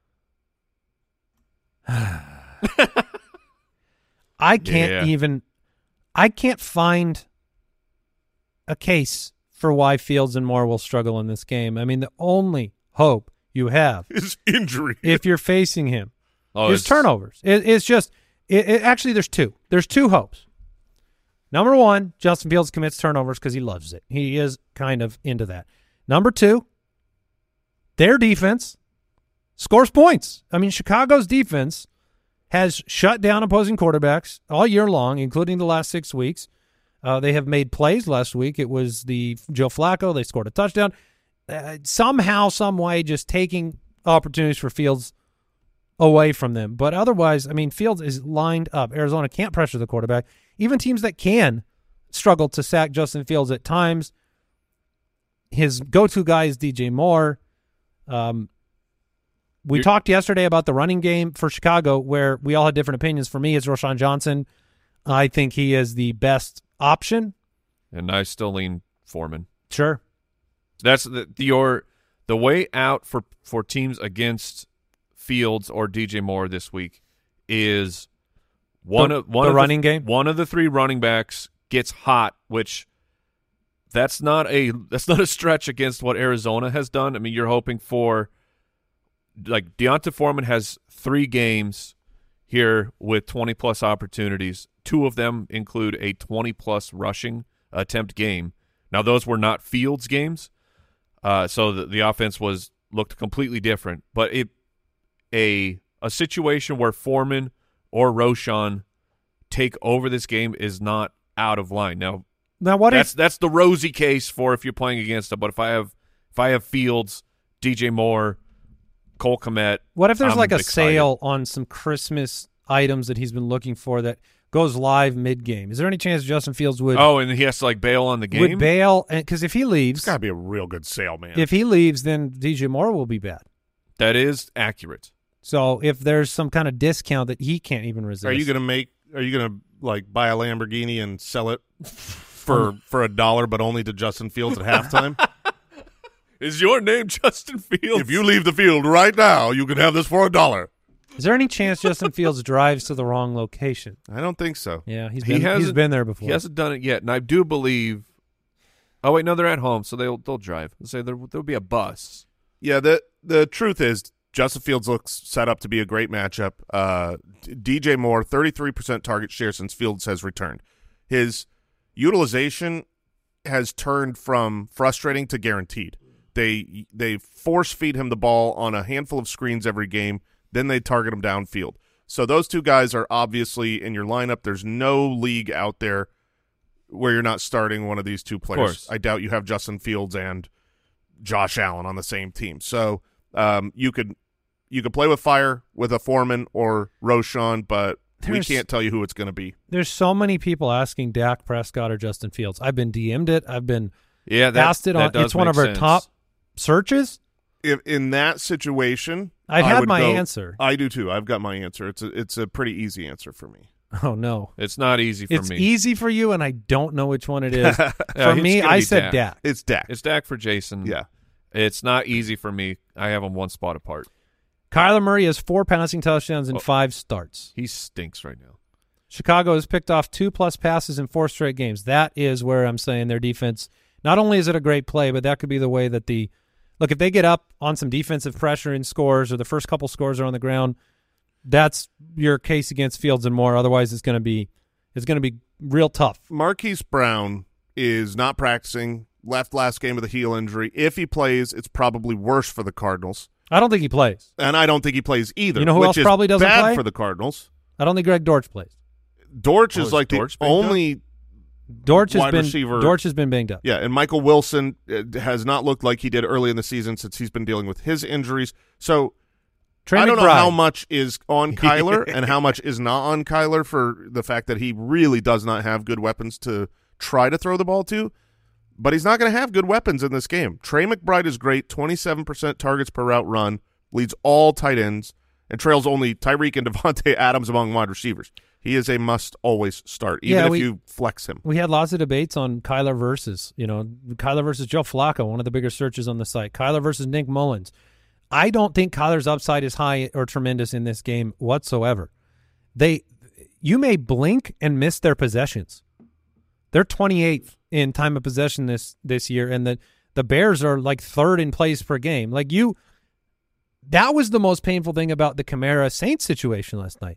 I can't Yeah. even. I can't find a case for why Fields and Moore will struggle in this game. I mean, the only hope you have His injury. if you're facing him Oh, is it's- turnovers. It, it's just it, it, actually there's two. There's two hopes. Number one, Justin Fields commits turnovers because he loves it. He is kind of into that. Number two, their defense scores points. I mean, Chicago's defense has shut down opposing quarterbacks all year long, including the last six weeks. Uh, they have made plays. Last week it was the Joe Flacco. They scored a touchdown. Uh, somehow, some way, just taking opportunities for Fields away from them. But otherwise, I mean, Fields is lined up. Arizona can't pressure the quarterback. Even teams that can struggle to sack Justin Fields at times. His go-to guy is D J Moore. Um, we You're- talked yesterday about the running game for Chicago, where we all had different opinions. For me, it's Roshan Johnson. I think he is the best option. And I still lean Foreman. Sure. That's the, the your the way out for for teams against Fields or D J Moore this week is one The- of one the of running game? One of the three running backs gets hot, which that's not a that's not a stretch against what Arizona has done. I mean, you're hoping for like Deonta Foreman has three games here with twenty plus opportunities. Two of them include a twenty plus rushing attempt game. Now those were not Fields games. Uh, so the, the offense was looked completely different, but it a a situation where Foreman or Roshan take over this game is not out of line. Now, Now, what that's if that's the rosy case for if you're playing against them. But if I have if I have Fields, D J Moore, Cole Kmet. What if there's I'm like a excited. sale on some Christmas items that he's been looking for that goes live mid-game? Is there any chance Justin Fields would Oh, and he has to like bail on the game? would bail? Because if he leaves, It's got to be a real good sale, man. if he leaves, then D J Moore will be bad. That is accurate. So if there's some kind of discount that he can't even resist, Are you going to make? Are you going to like buy a Lamborghini and sell it for for a dollar, but only to Justin Fields at halftime? Is your name Justin Fields? If you leave the field right now, you can have this for a dollar. Is there any chance Justin Fields drives to the wrong location? I don't think so. Yeah, he's He been, he's hasn't- been there before. He hasn't done it yet, and I do believe. Oh wait, no, they're at home, so they'll they'll drive. They'll say there there'll be a bus. Yeah, the the truth is Justin Fields looks set up to be a great matchup. Uh, D J Moore, thirty-three percent target share since Fields has returned. His utilization has turned from frustrating to guaranteed. They they force feed him the ball on a handful of screens every game, then they target him downfield. So those two guys are obviously in your lineup. There's no league out there where you're not starting one of these two players. course. I doubt you have Justin Fields and Josh Allen on the same team. So um, you could you could play with fire with a Foreman or Roschon, but There's- we can't tell you who it's going to be. There's so many people asking Dak Prescott or Justin Fields. I've been D M'd it. I've been Yeah, that, asked it that on. does It's one make of our sense. top searches. If in that situation, I've I had would my go- answer. I do too. I've got my answer. It's a it's a pretty easy answer for me. Oh no, It's not easy for it's me. easy for you, and I don't know which one it is. Yeah, For it's me, gonna I be said Dak. Dak. It's Dak. It's Dak for Jason. Yeah. It's not easy for me. I have them one spot apart. Kyler Murray has four passing touchdowns in Oh. five starts. He stinks right now. Chicago has picked off two plus passes in four straight games. That is where I'm saying their defense. Not only is it a great play, but that could be the way that the look. If they get up on some defensive pressure and scores, or the first couple scores are on the ground, that's your case against Fields and Moore. Otherwise, it's going to be it's going to be real tough. Marquise Brown is not practicing. Left last game with a heel injury. If he plays, it's probably worse for the Cardinals. I don't think he plays. And I don't think he plays either. You know who which else is probably doesn't bad play? for the Cardinals. I don't think Greg Dortch plays. Dortch Oh, is is like Dortch the banged up? only Dortch has Wide been receiver. Dortch has been banged up. yeah, and Michael Wilson uh, has not looked like he did early in the season since he's been dealing with his injuries. So Trey I don't know McBride. how much is on Kyler and how much is not on Kyler for the fact that he really does not have good weapons to try to throw the ball to. But he's not going to have good weapons in this game. Trey McBride is great, twenty-seven percent targets per route run, leads all tight ends, and trails only Tyreek and Devontae Adams among wide receivers. He is a must-always start, even Yeah, if we- you flex him. We had lots of debates on Kyler versus, you know, Kyler versus Joe Flacco, one of the bigger searches on the site. Kyler versus Nick Mullins. I don't think Kyler's upside is high or tremendous in this game whatsoever. They, you may blink and miss their possessions. They're twenty-eighth in time of possession this this year, and the the Bears are like third in plays per game. Like you, that was the most painful thing about the Kamara Saints situation last night.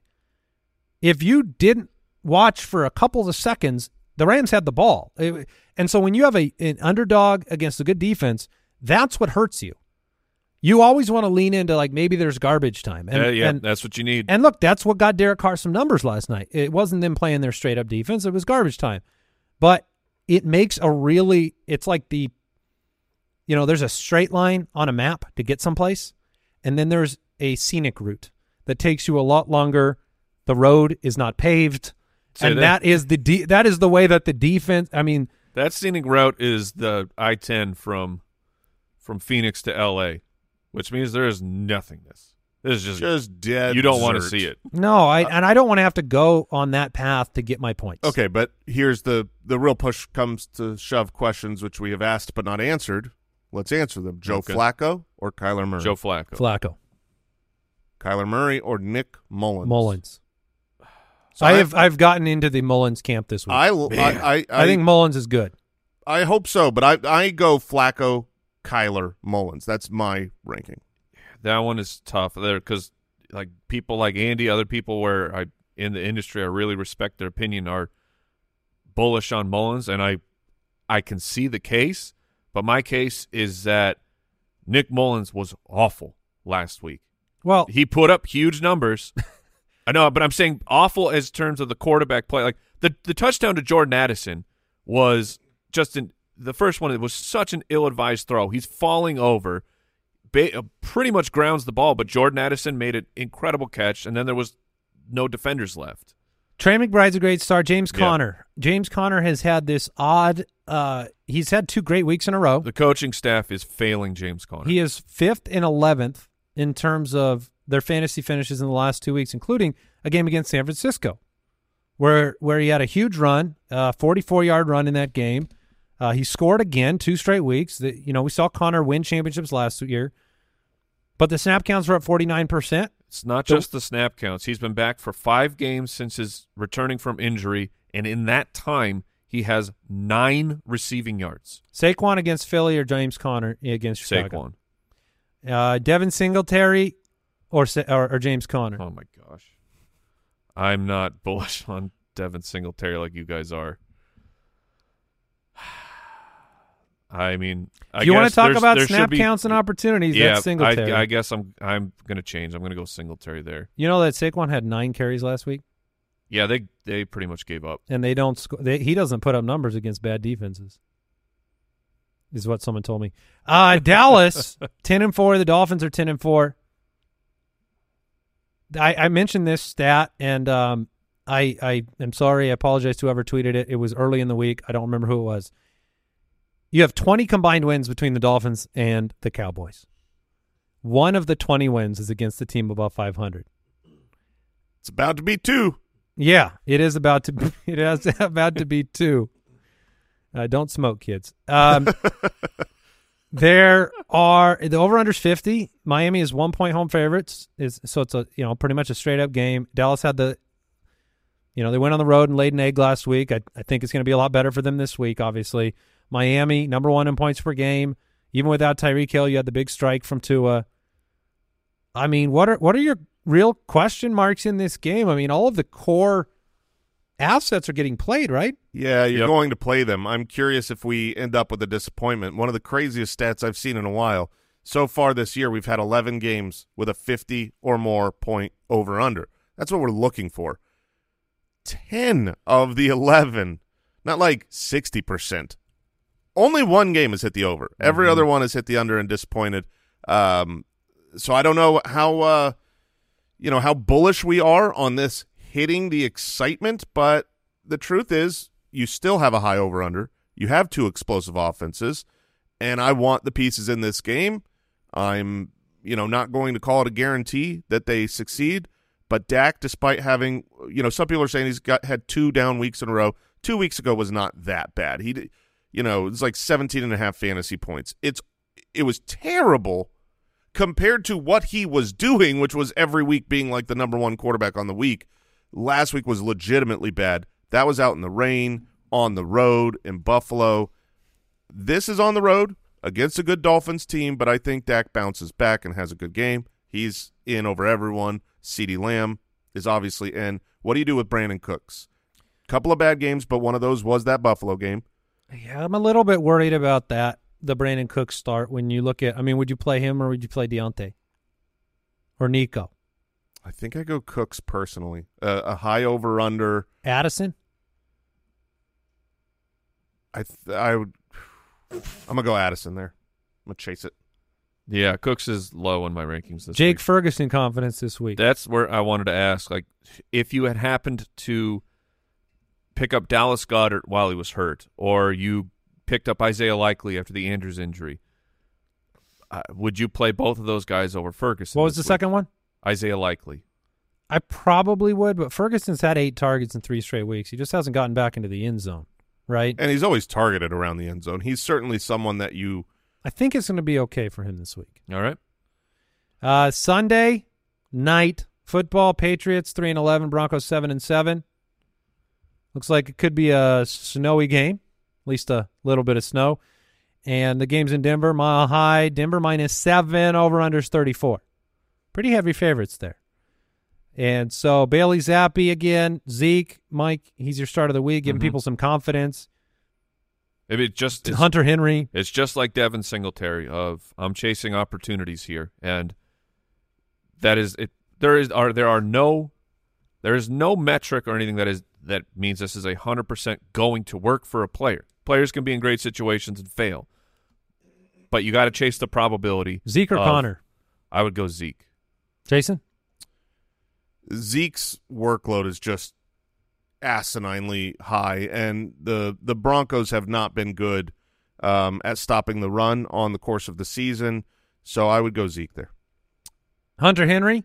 If you didn't watch for a couple of seconds, the Rams had the ball. It- and so when you have a an underdog against a good defense, that's what hurts you. You always want to lean into like maybe there's garbage time. And, yeah, yeah, and, that's what you need. and look, that's what got Derek Carr some numbers last night. It wasn't them playing their straight up defense. It was garbage time. But it makes a really, it's like the, you know, there's a straight line on a map to get someplace. And then there's a scenic route that takes you a lot longer. The road is not paved. Say and that- that is the de- that is the way that the defense, I mean, That scenic route is the I ten from from Phoenix to L A, which means there is nothingness. This is just, Just dead you don't want to dirt. see it. no, I and I don't want to have to go on that path to get my points. Okay, but here's the the real push comes to shove questions which we have asked but not answered. Let's answer them. Joe Okay. Flacco or Kyler Murray? Joe Flacco. Flacco, Kyler Murray or Nick Mullins? Mullins. So I I- have I've gotten into the Mullins camp this week. I, I, I, I, I, think Mullins is good. I hope so, but I, I go Flacco, Kyler, Mullins. That's my ranking. That one is tough there because like people like Andy, other people where I in the industry I really respect their opinion are bullish on Mullins, and I I can see the case, but my case is that Nick Mullins was awful last week. Well, He put up huge numbers. I know, but I'm saying awful as terms of the quarterback play. Like the the touchdown to Jordan Addison was just an the first one. It was such an ill-advised throw. He's falling over. ba- pretty much grounds the ball, but Jordan Addison made an incredible catch, and then there was no defenders left. Trey McBride's a great start. James Yeah. Conner. James Conner has had this odd uh, – he's had two great weeks in a row. The coaching staff is failing James Conner. He is fifth and eleventh in terms of their fantasy finishes in the last two weeks, including a game against San Francisco, where where he had a huge run, uh, forty-four-yard run in that game. Uh, he scored again two straight weeks. The, you know, we saw Conner win championships last year, but the snap counts were at forty-nine percent. It's not just the snap counts. He's been back for five games since his returning from injury, and in that time, he has nine receiving yards. Saquon against Philly or James Conner against Chicago? Saquon. Uh, Devin Singletary or, Sa- or or James Conner? Oh, my gosh. I'm not bullish on Devin Singletary like you guys are. I mean, I if you want guess to talk there's- about there snap should be- counts and opportunities, Yeah, that's Singletary. I, I guess I'm I'm going to change. I'm going to go Singletary there. You know that Saquon had nine carries last week, Yeah, they they pretty much gave up. and they don't. Sc- they, he doesn't put up numbers against bad defenses. Is what someone told me. Uh, Dallas ten and four. The Dolphins are ten and four. I, I mentioned this stat, and um, I I am sorry. I apologize to whoever tweeted it. It was early in the week. I don't remember who it was. You have twenty combined wins between the Dolphins and the Cowboys. One of the twenty wins is against the team above five hundred. It's about to be two. Yeah, it is about to be, it is about to be two. Uh, don't smoke, kids. Um, there are the over-under's fifty. Miami is one point home favorites. Is so it's a you know pretty much a straight up game. Dallas had the you know they went on the road and laid an egg last week. I, I think it's going to be a lot better for them this week. Obviously, Miami number one in points per game. Even without Tyreek Hill, you had the big strike from Tua. I mean, what are what are your real question marks in this game? I mean, all of the core assets are getting played, right? Yeah, you're Yep. going to play them. I'm curious if we end up with a disappointment. One of the craziest stats I've seen in a while. So far this year, we've had eleven games with a fifty or more point over-under. That's what we're looking for. ten of the eleven, not like sixty percent. Only one game has hit the over. Every Mm-hmm. other one has hit the under and disappointed. Um, so I don't know how uh, you know how bullish we are on this hitting the excitement, but the truth is you still have a high over-under. You have two explosive offenses, and I want the pieces in this game. I'm you know not going to call it a guarantee that they succeed, but Dak, despite having you know some people are saying he's got had two down weeks in a row. Two weeks ago was not that bad. He you know it's like seventeen and a half fantasy points. It's it was terrible compared to what he was doing, which was every week being like the number one quarterback on the week. Last week was legitimately bad. That was out in the rain, on the road, in Buffalo. This is on the road against a good Dolphins team, but I think Dak bounces back and has a good game. He's in over everyone. CeeDee Lamb is obviously in. What do you do with Brandon Cooks? Couple of bad games, but one of those was that Buffalo game. Yeah, I'm a little bit worried about that, the Brandon Cook start. When you look at, I mean, would you play him or would you play Deontay or Nico? I think I go Cooks personally. Uh, a high over-under. Addison? I th- I would. I'm gonna go Addison there. I'm gonna chase it. Yeah, Cooks is low in my rankings this Jake week. Ferguson confidence this week. That's where I wanted to ask, like, if you had happened to pick up Dallas Goedert while he was hurt, or you picked up Isaiah Likely after the Andrews injury, uh, would you play both of those guys over Ferguson? What was the this week? second one? Isaiah Likely. I probably would, but Ferguson's had eight targets in three straight weeks. He just hasn't gotten back into the end zone, right? And he's always targeted around the end zone. He's certainly someone that you. I think it's going to be okay for him this week. All right. Uh, Sunday night football, Patriots three and eleven, Broncos seven and seven. Looks like it could be a snowy game, at least a little bit of snow. And the game's in Denver, Mile High. Denver minus seven, over unders thirty-four. Pretty heavy favorites there. And so Bailey Zappi again, Zeke, Mike, he's your start of the week, giving Mhm. people some confidence. If it just it's, Hunter Henry. it's just like Devin Singletary of I'm chasing opportunities here, and that is it. There is are there are no there is no metric or anything that is that means this is a hundred percent going to work for a player. Players can be in great situations and fail, but you got to chase the probability. Zeke or of- Connor? I would go Zeke. Jason? Zeke's workload is just asininely high, and the the Broncos have not been good um, at stopping the run on the course of the season. So I would go Zeke there. Hunter Henry?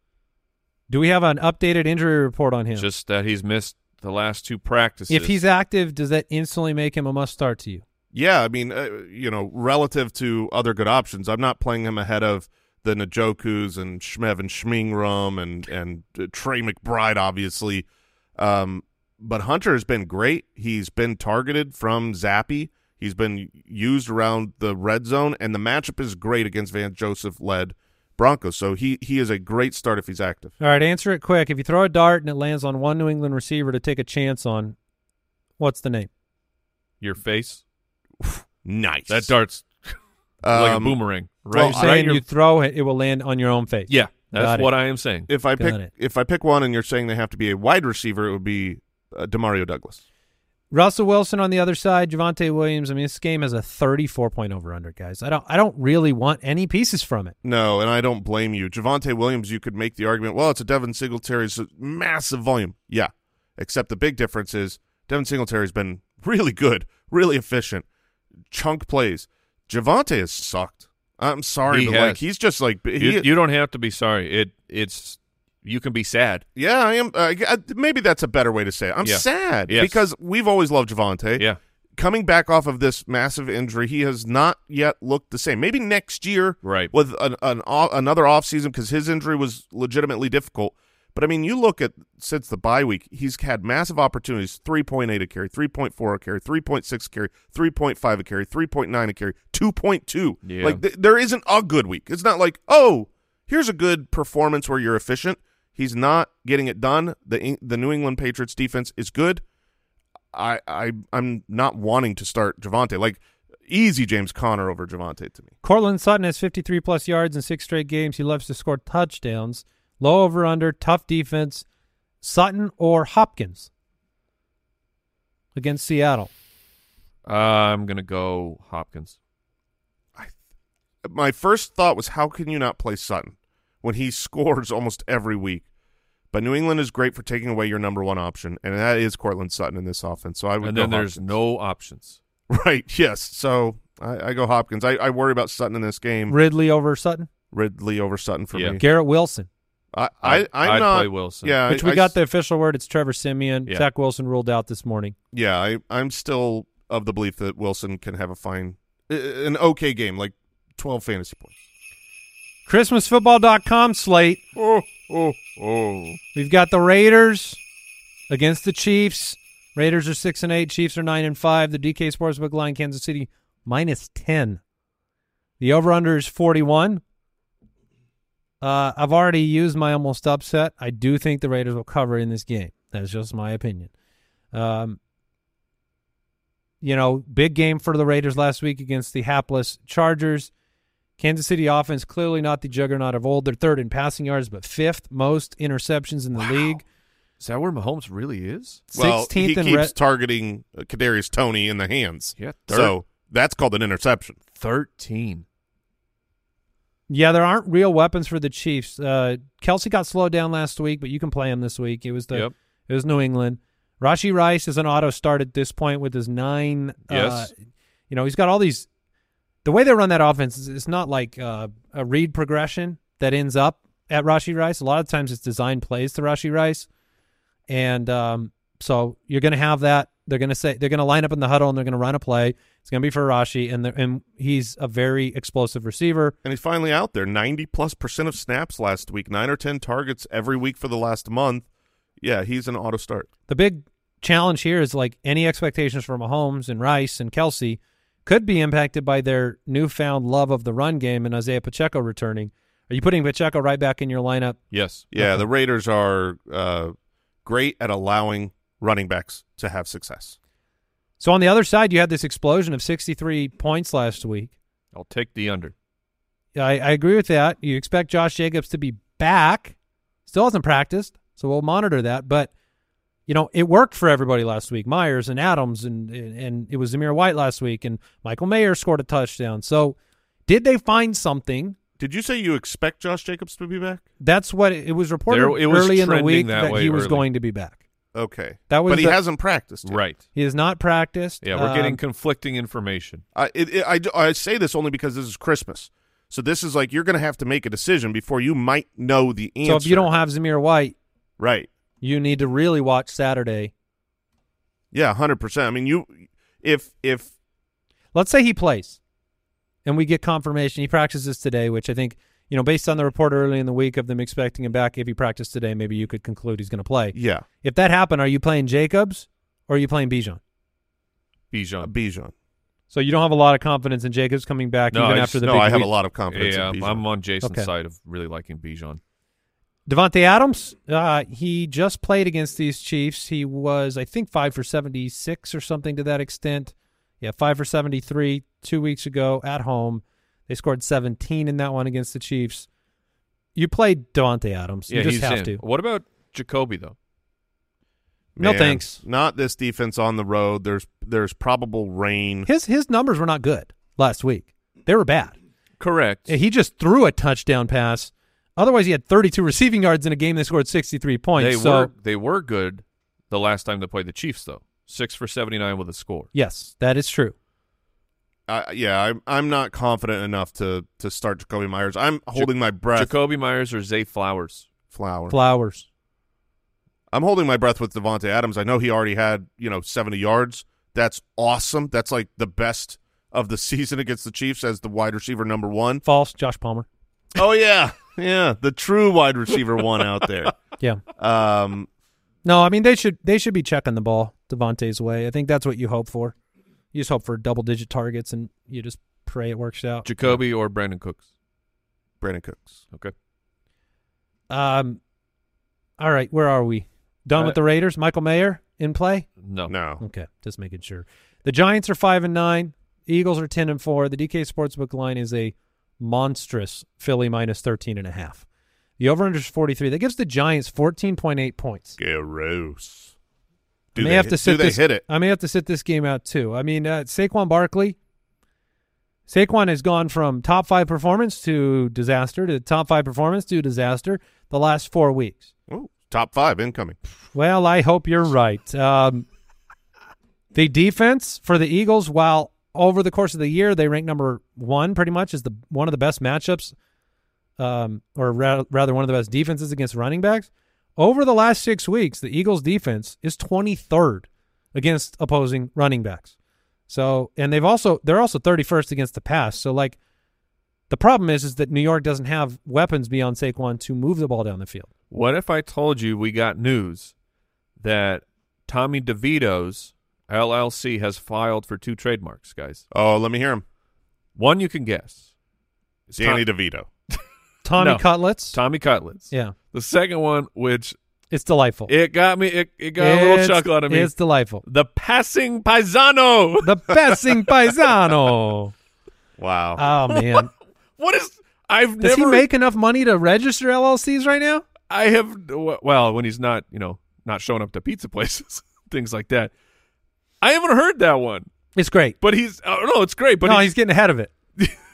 Do we have an updated injury report on him? Just that he's missed the last two practices. If he's active, does that instantly make him a must-start to you? Yeah, I mean, uh, you know, relative to other good options, I'm not playing him ahead of the Njokus and Shmev and Schmingrum and and uh, Trey McBride, obviously. Um, but Hunter has been great. He's been targeted from Zappy. He's been used around the red zone, and the matchup is great against Van Joseph-led Broncos. So he he is a great start if he's active. All right, answer it quick. If you throw a dart and it lands on one New England receiver to take a chance on, what's the name? Your face. Nice. That dart's like a Um, boomerang. Right, You're right saying in your- you throw it, it will land on your own face. Yeah, that's Got it. what I am saying. If I Got pick it. if I pick one, and you're saying they have to be a wide receiver, it would be uh, Demario Douglas. Russell Wilson on the other side, Javonte Williams. I mean, this game has a thirty-four point over-under, guys. I don't, I don't really want any pieces from it. No, and I don't blame you. Javonte Williams, you could make the argument, well, it's a Devin Singletary's massive volume. Yeah, except the big difference is Devin Singletary's been really good, really efficient, chunk plays. Javonte has sucked. I'm sorry, He but has. like he's just like he, You, you don't have to be sorry. It it's you can be sad. yeah, I am. Uh, I- maybe that's a better way to say it. I'm Yeah. sad Yes. because we've always loved Javonte. Yeah. Coming back off of this massive injury, he has not yet looked the same. Maybe next year, Right. with an, an off, another offseason, because his injury was legitimately difficult. But, I mean, you look at since the bye week, he's had massive opportunities, three point eight a carry, three point four a carry, three point six a carry, three point five a carry, three point nine a carry, two point two. Yeah. Like, th- there isn't a good week. It's not like, oh, here's a good performance where you're efficient. He's not getting it done. The the New England Patriots defense is good. I, I, I'm not wanting to start Javonte. Like, easy James Conner over Javonte to me. Cortland Sutton has fifty-three plus yards in six straight games. He loves to score touchdowns. Low over-under, tough defense. Sutton or Hopkins against Seattle? Uh, I'm gonna go Hopkins. My first thought was, how can you not play Sutton when he scores almost every week? But New England is great for taking away your number one option, and that is Cortland Sutton in this offense. So I would And go then there's Hopkins. no options. Right, yes. So I, I go Hopkins. I, I worry about Sutton in this game. Ridley over Sutton? Ridley over Sutton for Yeah. me. Garrett Wilson, I, I, I'm I'd not. play Wilson. Yeah, which I- we I got s- the official word. It's Trevor Siemian. Yeah. Zach Wilson ruled out this morning. Yeah, I, I'm still of the belief that Wilson can have a fine, uh, an okay game, like twelve fantasy points. Christmas Football dot com slate. Oh, oh, oh. We've got the Raiders against the Chiefs. Raiders are six and eight. Chiefs are nine and five. The D K Sportsbook line: Kansas City minus ten. The over/under is forty-one. Uh, I've already used my almost upset. I do think the Raiders will cover in this game. That's just my opinion. Um, you know, big game for the Raiders last week against the hapless Chargers. Kansas City offense clearly not the juggernaut of old. They're third in passing yards, but fifth most interceptions in the league. Is that where Mahomes really is? Well, sixteenth he in keeps red. targeting uh, Kadarius Toney in the hands. Yeah, third. So that's called an interception. thirteen. Yeah, there aren't real weapons for the Chiefs. Uh, Kelsey got slowed down last week, but you can play him this week. It was the Yep. it was New England. Rashi Rice is an auto start at this point with his nine. Yes. Uh, you know, he's got all these. The way they run that offense is it's not like uh, a read progression that ends up at Rashi Rice. A lot of times it's designed plays to Rashi Rice, and um, so you're going to have that. They're going to say they're going to line up in the huddle and they're going to run a play. It's going to be for Rashi, and they're- and he's a very explosive receiver. And he's finally out there. ninety plus percent of snaps last week, nine or ten targets every week for the last month. Yeah, he's an auto start. The big challenge here is like any expectations for Mahomes and Rice and Kelsey could be impacted by their newfound love of the run game and Isaiah Pacheco returning. Are you putting Pacheco right back in your lineup? Yes. Yeah, Okay. the Raiders are uh, great at allowing running backs to have success. So on the other side, you had this explosion of sixty-three points last week. I'll take the under. I, I agree with that. You expect Josh Jacobs to be back. Still hasn't practiced, so we'll monitor that. But, you know, it worked for everybody last week. Myers and Adams, and and, and it was Zamir White last week, and Michael Mayer scored a touchdown. So Did they find something? Did you say you expect Josh Jacobs to be back? That's what it, it was reported There- it was early in the trending week that that, way he was early. going to be back. Okay. That was but he the- hasn't practiced yet. Right. He has not practiced. Yeah, we're getting Um, conflicting information. I, it, it, I, I say this only because this is Christmas. So this is like you're going to have to make a decision before you might know the answer. so if you don't have Zamir White, Right. you need to really watch Saturday. Yeah, one hundred percent. I mean, you if if Let's say he plays, and we get confirmation he practices today, which I think, you know, based on the report early in the week of them expecting him back, if he practiced today, maybe you could conclude he's going to play. yeah, If that happened, are you playing Jacobs or are you playing Bijan? Bijan. uh, Bijan. So you don't have a lot of confidence in Jacobs coming back No, even I after just- the No, big I have week. a lot of confidence Yeah, in Bijan. I'm on Jason's Okay. side of really liking Bijan. Devontae Adams, uh, he just played against these Chiefs. He was, I think, five for seventy-six or something to that extent. Yeah, five for seventy-three two weeks ago at home. They scored seventeen in that one against the Chiefs. You played Devontae Adams. Yeah, you just he's have in. to. What about Jacoby, though? No Man, thanks. Not this defense on the road. There's there's probable rain. His his numbers were not good last week. They were bad. Correct. He just threw a touchdown pass. Otherwise, he had thirty-two receiving yards in a game that scored sixty-three points. They so, were they were good the last time they played the Chiefs, though. Six for seventy-nine with a score. yes, that is true. Uh, yeah, I'm I'm not confident enough to to start Jacoby Myers. I'm holding my breath. Jacoby Myers or Zay Flowers? Flower. Flowers. I'm holding my breath with Devontae Adams. I know he already had, you know, seventy yards. That's awesome. That's like the best of the season against the Chiefs as the wide receiver number one. False. Josh Palmer. Oh yeah, yeah, the true wide receiver one out there. Yeah. Um, No, I mean they should they should be checking the ball Devontae's way. I think that's what you hope for. You just hope for double digit targets and you just pray it works out. Jacoby or Brandon Cooks? Brandon Cooks. Okay. Um all right, where are we? Done Uh, with the Raiders? Michael Mayer in play? No. No. Okay, just making sure. The Giants are five and nine. Eagles are ten and four. The D K Sportsbook line is a monstrous Philly minus thirteen and a half. The over-under is forty-three. That gives the Giants fourteen point eight points. Gross. Do I may they, have to sit do they this, hit it? I may have to sit this game out too. I mean, uh, Saquon Barkley. Saquon has gone from top five performance to disaster to top five performance to disaster the last four weeks. Ooh, top five incoming. Well, I hope you're right. Um, the defense for the Eagles, while over the course of the year they rank number one, pretty much is the one of the best matchups, um, or ra- rather one of the best defenses against running backs. Over the last six weeks, the Eagles' defense is twenty-third against opposing running backs. So, and they've also they're also thirty-first against the pass. So, like, the problem is is that New York doesn't have weapons beyond Saquon to move the ball down the field. What if I told you we got news that Tommy DeVito's L L C has filed for two trademarks, guys? Oh, let me hear him. One you can guess. It's Danny Tom- DeVito. Tommy No. Cutlets, Tommy Cutlets. yeah, The second one, which it's delightful. it got me, it, it got a little It's- chuckle out of me. It's delightful. The passing paisano. The passing paisano. Wow. Oh man, What is? I've does never. he make enough money to register L L Cs right now? I have. Well, when he's not, you know, not showing up to pizza places, things like that. I haven't heard that one, It's great. but he's. Oh no, it's great. But no, he's, he's getting ahead of it.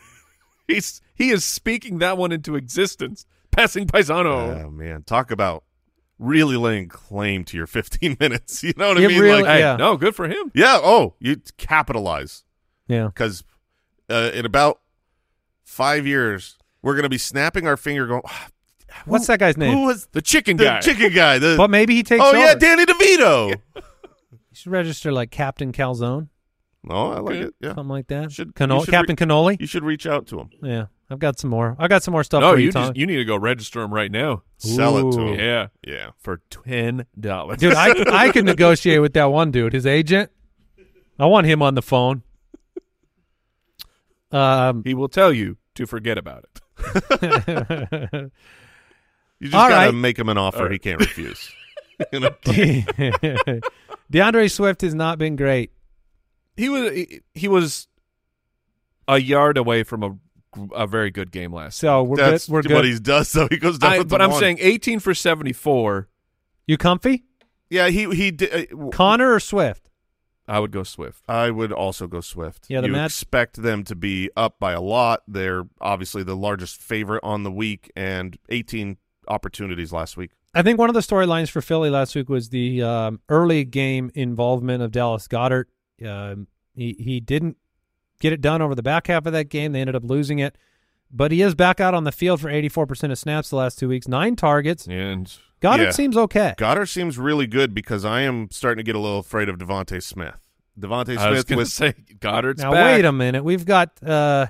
he's he is speaking that one into existence. Passing paisano. Oh man, talk about really laying claim to your fifteen minutes. You know what I It mean? really- like, Hey, yeah. no, good for him. yeah. Oh, you capitalize Yeah. because uh, in about five years we're gonna be snapping our finger, going, "Ah, What's that guy's name? who was The chicken the guy. chicken guy? The, But maybe he takes oh over. yeah, Danny DeVito. You should register like Captain Calzone, Oh, I like Good. it. Yeah, something like that. Should- Cano- you should Captain re- Cannoli. you should reach out to him. Yeah, I've got some more. I got some more stuff No, for you, you Tom. just you need to go register him right now. Sell it to Ooh. him. Yeah, Yeah. for ten dollars, Dude, I I could negotiate with that one dude, his agent. I want him on the phone. Um, He will tell you to forget about it. You just All gotta right. make him an offer All right. he can't refuse. You know? DeAndre Swift has not been great. He was he, he was a yard away from a a very good game last. So we're That's good. We're what good. he does. Though he goes down. I, with but the I'm one. saying eighteen for seventy-four. You comfy? yeah, he he did. Uh, Connor or Swift? I would go Swift. I would also go Swift. Yeah, the you match- expect them to be up by a lot. They're obviously the largest favorite on the week, and eighteen opportunities last week. I think one of the storylines for Philly last week was the um, early game involvement of Dallas Goedert. Um, he he didn't get it done over the back half of that game. They ended up losing it. But he is back out on the field for eighty-four percent of snaps the last two weeks, nine targets. And Goddard Yeah. seems okay. Goddard seems really good because I am starting to get a little afraid of Devontae Smith. Devontae I was Smith going to with say Goddard's Now, back. wait a minute. We've got uh,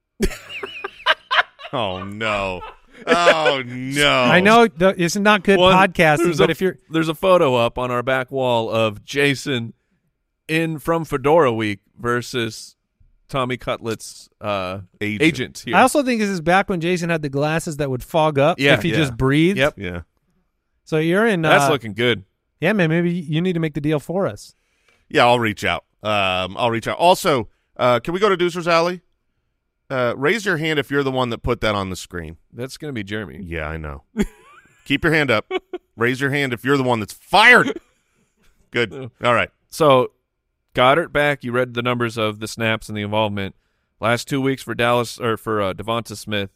– oh no, oh no! I know the, it's not good One- podcasting, there's but a, if you're – there's a photo up on our back wall of Jason in from Fedora Week versus Tommy Cutlet's uh, Agent. agent here. I also think this is back when Jason had the glasses that would fog up Yeah, if he yeah. just breathed. Yep. Yeah, So you're in That's uh, looking good. yeah, man, maybe you need to make the deal for us. yeah. I'll reach out. Um, I'll reach out. Also, uh, can we go to Deucer's Alley? Uh, raise your hand if you're the one that put that on the screen. That's going to be Jeremy. Yeah, I know. Keep your hand up. Raise your hand if you're the one that's fired. Good. All right. So Goddard back. You read the numbers of the snaps and the involvement. Last two weeks for Dallas or for uh, Devonta Smith,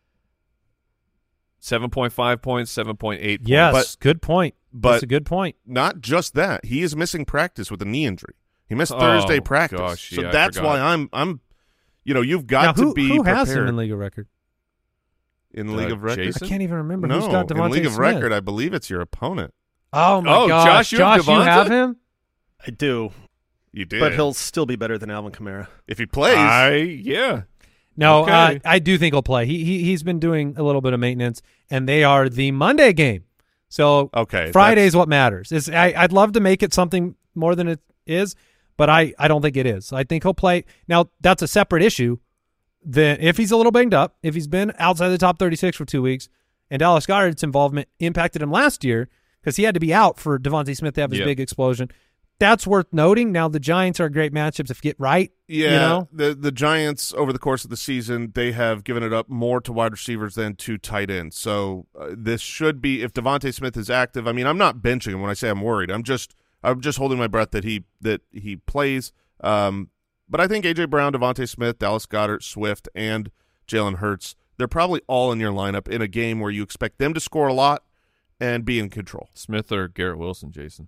seven point five points, seven point eight points. Yes, But- good point. but- That's a good point. Not just that. He is missing practice with a knee injury. He missed Oh, Thursday practice. gosh, so yeah, I that's forgot. why I'm I'm you know, you've got now, who, to be who prepared has him in League of Record? in Uh, League of Record. Jason? I can't even remember No, who's got in Devontae League of Smith. Record, I believe it's your opponent. Oh my Oh, gosh, Josh, you have Josh, you Devonta? have him? I do, You did. but he'll still be better than Alvin Kamara. if he plays. I yeah. No, Okay. uh, I do think he'll play. He, he he's been doing a little bit of maintenance, and they are the Monday game. So Okay, Friday's what matters. Is I, I'd love to make it something more than it is, but I, I don't think it is. I think he'll play. Now, that's a separate issue. Then if he's a little banged up, if he's been outside the top thirty-six for two weeks, and Dallas Goedert's involvement impacted him last year because he had to be out for Devontae Smith to have his Yep. big explosion. That's worth noting. Now, the Giants are great matchups if you get right. Yeah, You know? the the Giants over the course of the season, they have given it up more to wide receivers than to tight ends. So uh, this should be, if Devontae Smith is active. I mean, I'm not benching him when I say I'm worried. I'm just I'm just holding my breath that he that he plays. Um, but I think A J Brown, Devontae Smith, Dallas Goedert, Swift, and Jalen Hurts, they're probably all in your lineup in a game where you expect them to score a lot and be in control. Smith or Garrett Wilson, Jason.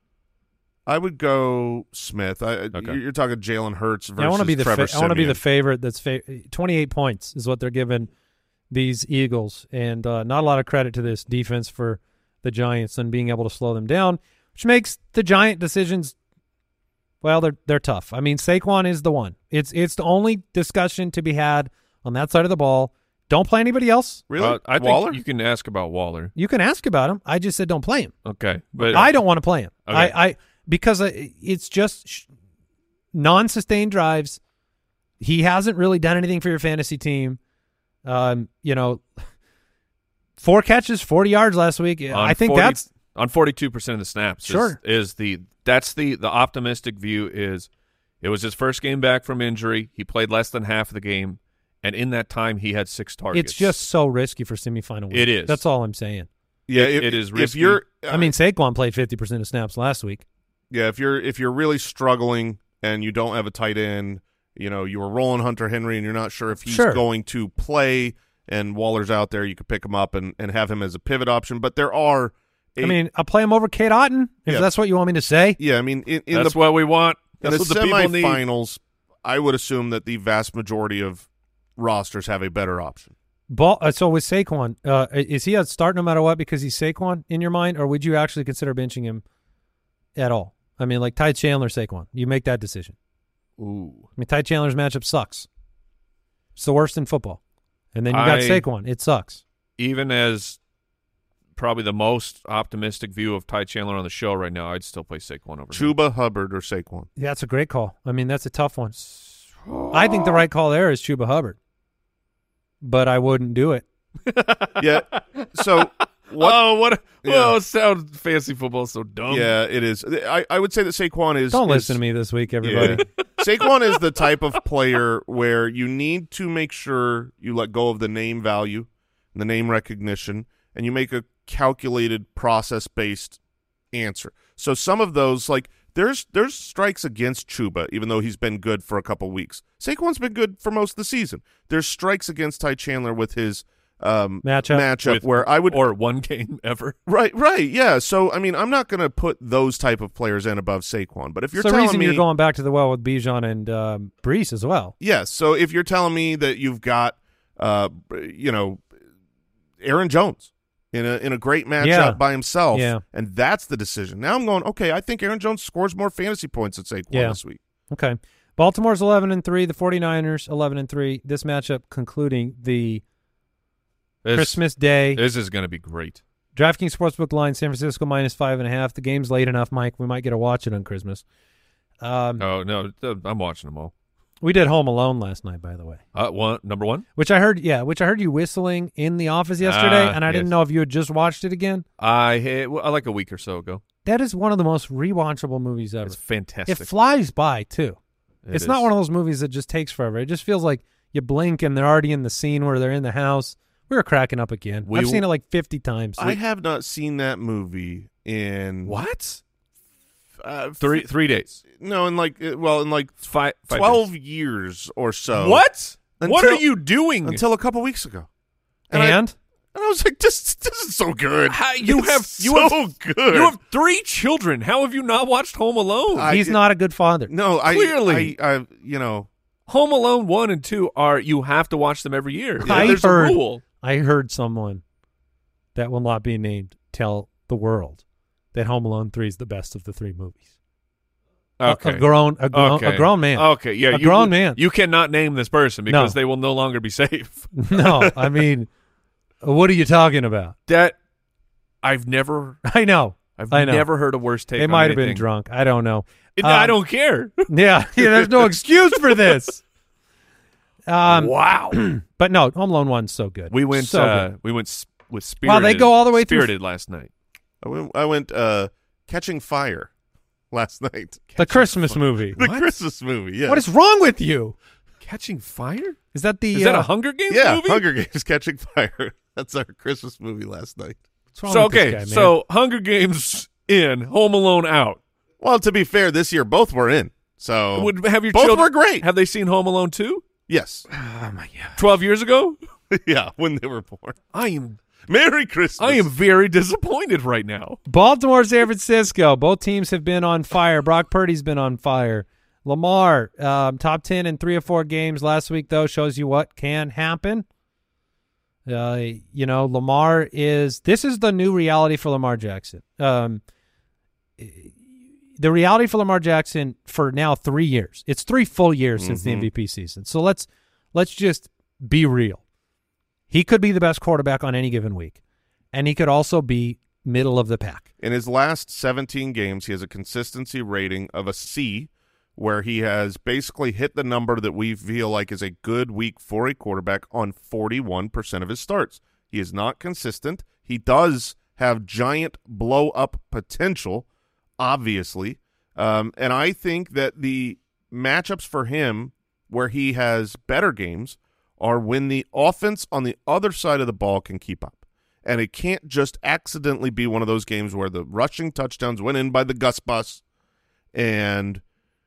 I would go Smith. I, Okay. You're talking Jalen Hurts versus Yeah, I want to be the Trevor fa- I want to be the Siemian. favorite. That's fa- twenty-eight points is what they're giving these Eagles, and uh, not a lot of credit to this defense for the Giants and being able to slow them down, which makes the Giant decisions. Well, they're they're tough. I mean, Saquon is the one. It's it's the only discussion to be had on that side of the ball. Don't play anybody else. Really? Uh, I think Waller? you can ask about Waller. You can ask about him. I just said don't play him. Okay, but I don't want to play him. Okay. I, I because uh, it's just sh- non-sustained drives. He hasn't really done anything for your fantasy team. Um, you know, four catches, forty yards last week. on I think 40 that's on forty-two percent of the snaps. Sure. is, is the that's the the optimistic view is it was his first game back from injury. He played less than half of the game, and in that time he had six targets. it's just so risky for semifinal week. It is. That's all I'm saying. Yeah, It- if, it is If risky. you're, I mean, Saquon played fifty percent of snaps last week. yeah, if you're if you're really struggling and you don't have a tight end, you know, you were rolling Hunter Henry and you're not sure if he's Sure. going to play, and Waller's out there, you could pick him up and, and have him as a pivot option. But there are, a, I mean, I'll play him over Kate Otten if Yeah. that's what you want me to say. yeah, I mean, in, in that's the what we want. in That's the what the people need. semifinals, I would assume that the vast majority of rosters have a better option. Ball, uh, so with Saquon, uh, is he a start no matter what because he's Saquon in your mind, or would you actually consider benching him at all? I mean, like Ty Chandler, Saquon. You make that decision. Ooh, I mean, Ty Chandler's matchup sucks. It's the worst in football. And then you got I- Saquon. It sucks. even as probably the most optimistic view of Ty Chandler on the show right now, I'd still play Saquon over him. Chuba Hubbard or Saquon. Yeah, that's a great call. I mean, that's a tough one. I think the right call there is Chuba Hubbard, but I wouldn't do it. Yeah. So what? Oh, what? Yeah. Oh, sound fantasy football so dumb. Yeah, it is. I, I would say that Saquon is. Don't is, listen to me this week, everybody. Yeah. Saquon is the type of player where you need to make sure you let go of the name value and the name recognition, and you make a calculated process-based answer. So some of those, like there's there's strikes against Chuba, even though he's been good for a couple weeks. Saquon's been good for most of the season. There's strikes against Ty Chandler with his um, matchup, matchup With- where I would or one game ever. right, right, yeah. So I mean, I'm not going to put those type of players in above Saquon. But if you're It's the telling reason me, you're going back to the well with Bijan and um, Brees as well. yes. So if you're telling me that you've got, uh, you know, Aaron Jones in a in a great matchup Yeah. by himself, Yeah. and that's the decision. Now I'm going, okay, I think Aaron Jones scores more fantasy points than Saquon Yeah. this week. Okay. Baltimore's eleven and three, the 49ers eleven and three. This matchup concluding the This, Christmas Day. This is going to be great. DraftKings Sportsbook line, San Francisco minus five and a half. The game's late enough, Mike. We might get to watch it on Christmas. Um, Oh, no, th- I'm watching them all. We did Home Alone last night, by the way, Uh, one, number one? which I heard. Yeah, which I heard you whistling in the office yesterday, Ah, and I didn't yes. know if you had just watched it again. I hit, well, like a week or so ago. That is one of the most rewatchable movies ever. It's fantastic. It flies by too. It it's not is. one of those movies that just takes forever. It just feels like you blink and they're already in the scene where they're in the house. We were cracking up again. We I've w- seen it like fifty times. I have not seen that movie in What? uh, Three three days. No, in like uh, well, in like Five, five twelve days. years or so. What? what Until- are you doing? Until a couple weeks ago, and I, and, and I was like, this this is so good. How- you It's have you so have good. You have three children. How have you not watched Home Alone? I- he's not a good father. no, I Clearly. I, I you know Home Alone one and two are you have to watch them every year. I There's heard- a rule. I heard someone that will not be named tell the world that Home Alone three is the best of the three movies. A- Okay. A, grown, a, grown, okay. a grown man. Okay, yeah, A you, grown man. You cannot name this person because No. they will no longer be safe. No, I mean, what are you talking about? That I've never, I know. I've I know. never heard a worse take. They on might have been anything. drunk. I don't know. It- I Um, don't care. Yeah, yeah, there's no excuse for this. Um, wow. but no, Home Alone one's so good. We went. So uh, good. we went s- with Spirited. Wow, they go all the way through- Spirited last night. I went, I went uh, Catching Fire last night. The Christmas movie. The What? Christmas movie. Yeah. What is wrong with you? Catching Fire? Is that the? Is that uh, a Hunger Games yeah, movie? Hunger Games Catching Fire. That's our Christmas movie last night. what's wrong So with this okay, guy, man? so Hunger Games in, Home Alone out. Well, to be fair, this year both were in. So Would have your both children were great. Have they seen Home Alone two? Yes. oh my god. Twelve years ago? Yeah, when they were born. I am. Merry Christmas. I am very disappointed right now. Baltimore, San Francisco. Both teams have been on fire. Brock Purdy's been on fire. Lamar, um, top ten in three or four games last week, though, shows you what can happen. Uh, you know, Lamar is – this is the new reality for Lamar Jackson. Um, the reality for Lamar Jackson for now three years. It's three full years mm-hmm. since the M V P season. So let's let's just be real. He could be the best quarterback on any given week, and he could also be middle of the pack. In his last seventeen games, he has a consistency rating of a C, where he has basically hit the number that we feel like is a good week for a quarterback on forty-one percent of his starts. He is not consistent. He does have giant blow-up potential, obviously, um, and I think that the matchups for him where he has better games are when the offense on the other side of the ball can keep up. And it can't just accidentally be one of those games where the rushing touchdowns went in by the Gus Bus and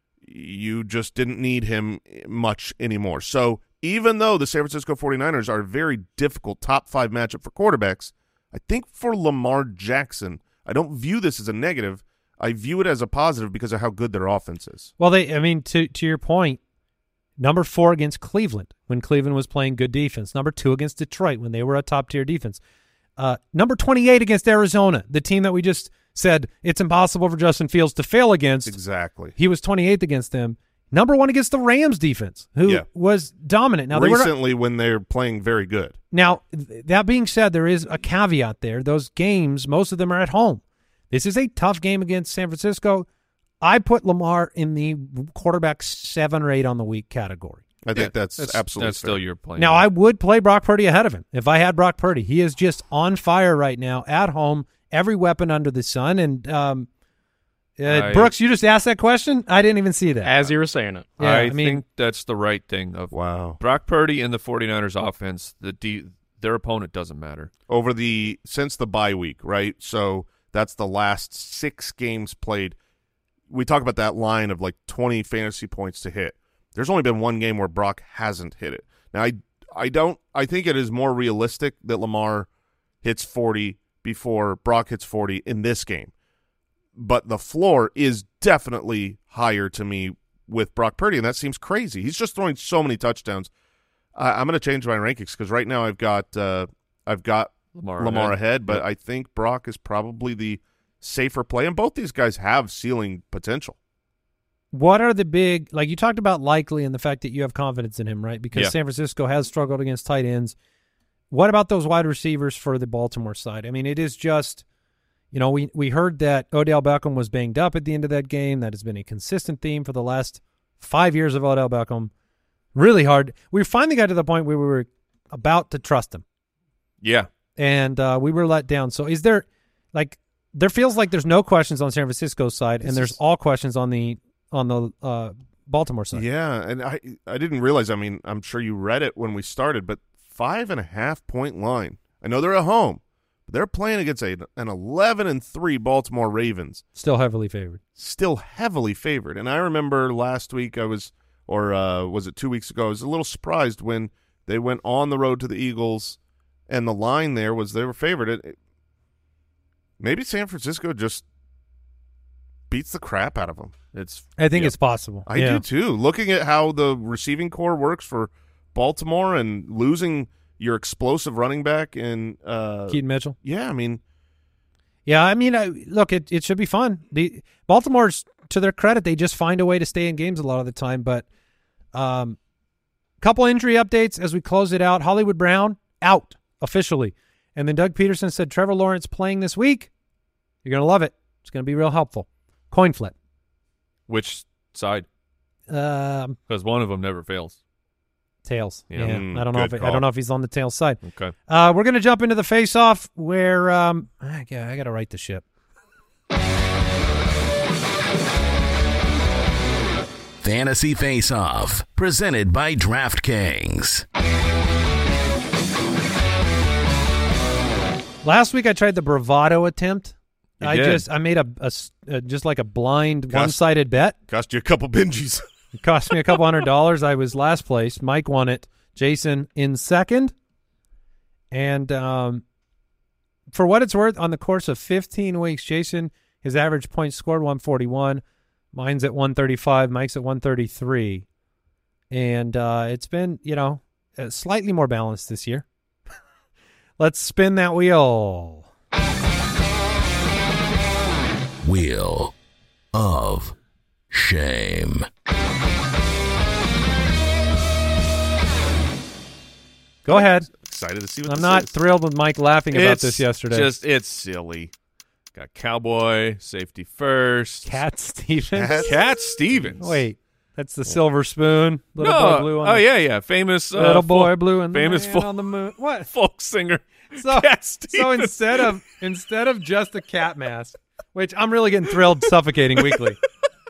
you just didn't need him much anymore. So even though the San Francisco forty-niners are a very difficult top five matchup for quarterbacks, I think for Lamar Jackson, I don't view this as a negative. I view it as a positive because of how good their offense is. Well, they, I mean, to to your point, number four against Cleveland when Cleveland was playing good defense. Number two against Detroit when they were a top-tier defense. Uh, number twenty-eight against Arizona, the team that we just said it's impossible for Justin Fields to fail against. Exactly. He was twenty-eighth against them. Number one against the Rams defense, who Yeah. was dominant. Now, they were, Recently when they're playing very good. now, th- that being said, there is a caveat there. Those games, most of them are at home. This is a tough game against San Francisco. I put Lamar in the quarterback seven or eight on the week category. I think Yeah, that's, absolutely That's fair. still your plan. Now, I would play Brock Purdy ahead of him if I had Brock Purdy. He is just on fire right now at home, every weapon under the sun. And um, uh, I- Brooks, you just asked that question? I didn't even see that. As you were saying it. Yeah, I, I mean- think that's the right thing. Of Wow. Brock Purdy and the forty-niners offense, the D, their opponent doesn't matter. Over the since the bye week, right? So that's the last six games played. we talk about that line of like twenty fantasy points to hit. There's only been one game where Brock hasn't hit it. Now, I, I don't – I think it is more realistic that Lamar hits forty before Brock hits forty in this game. But the floor is definitely higher to me with Brock Purdy, and that seems crazy. He's just throwing so many touchdowns. Uh, I'm going to change my rankings because right now I've got uh, I've got Lamar, Lamar ahead. ahead, but Yep. I think Brock is probably the safer play, and both these guys have ceiling potential. What are the big, like you talked about Likely and the fact that you have confidence in him, right? Because Yeah. San Francisco has struggled against tight ends. What about those wide receivers for the Baltimore side? I mean, it is just, you know, we, we heard that Odell Beckham was banged up at the end of that game. That has been a consistent theme for the last five years of Odell Beckham. Really hard. We finally got to the point where we were about to trust him. Yeah. And uh, we were let down. So is there, like, there feels like there's no questions on San Francisco's side, This and there's is- all questions on the on the uh, Baltimore side. Yeah, and I I didn't realize. I mean, I'm sure you read it when we started, but five and a half point line. I know they're at home, but they're playing against a, an eleven and three Baltimore Ravens, Still heavily favored. still heavily favored. And I remember last week I was, or uh, was it two weeks ago? I was a little surprised when they went on the road to the Eagles, and the line there was they were favored. It, it, maybe San Francisco just beats the crap out of them. It's I think yeah. it's possible. I yeah. do too. Looking at how the receiving core works for Baltimore and losing your explosive running back and uh, Keaton Mitchell. yeah, I mean, Yeah, I mean, I, look, it, it should be fun. The Baltimore's, to their credit, they just find a way to stay in games a lot of the time. But um, couple injury updates as we close it out. Hollywood Brown out officially. And then Doug Peterson said Trevor Lawrence playing this week. You're going to love it. It's going to be real helpful. Coin flip. Which side? Um, Because one of them never fails. tails. Yeah. Yeah, Mm, I don't know if good I don't call. know if he's on the tail side. Okay. Uh, we're going to jump into the face-off where um, I, yeah, I got to right the ship. Fantasy Face Off, presented by DraftKings. Last week I tried the bravado attempt. You I did. just I made a, a s- uh, just like a blind Gosh. one-sided bet. cost you a couple binges. It cost me a couple hundred dollars. I was last place. Mike won it. Jason in second. And um, for what it's worth, on the course of fifteen weeks, Jason, his average points scored one forty-one. Mine's at one thirty-five. Mike's at one thirty-three. And uh, it's been, you know, uh, slightly more balanced this year. Let's spin that wheel. Wheel of Shame. Go ahead. Excited to see what I'm this not is. thrilled with Mike laughing about It's this yesterday. Just it's silly. Got Cowboy, safety first. Cat Stevens. Cat- Cat Stevens. Wait, that's the silver spoon. Little no. boy blue on oh the, yeah, yeah. Famous uh, little boy folk, blue and the famous man folk, on the moon. What? folk singer. So, Cat so Stevens. instead of instead of just a cat mask, which I'm really getting thrilled suffocating weekly.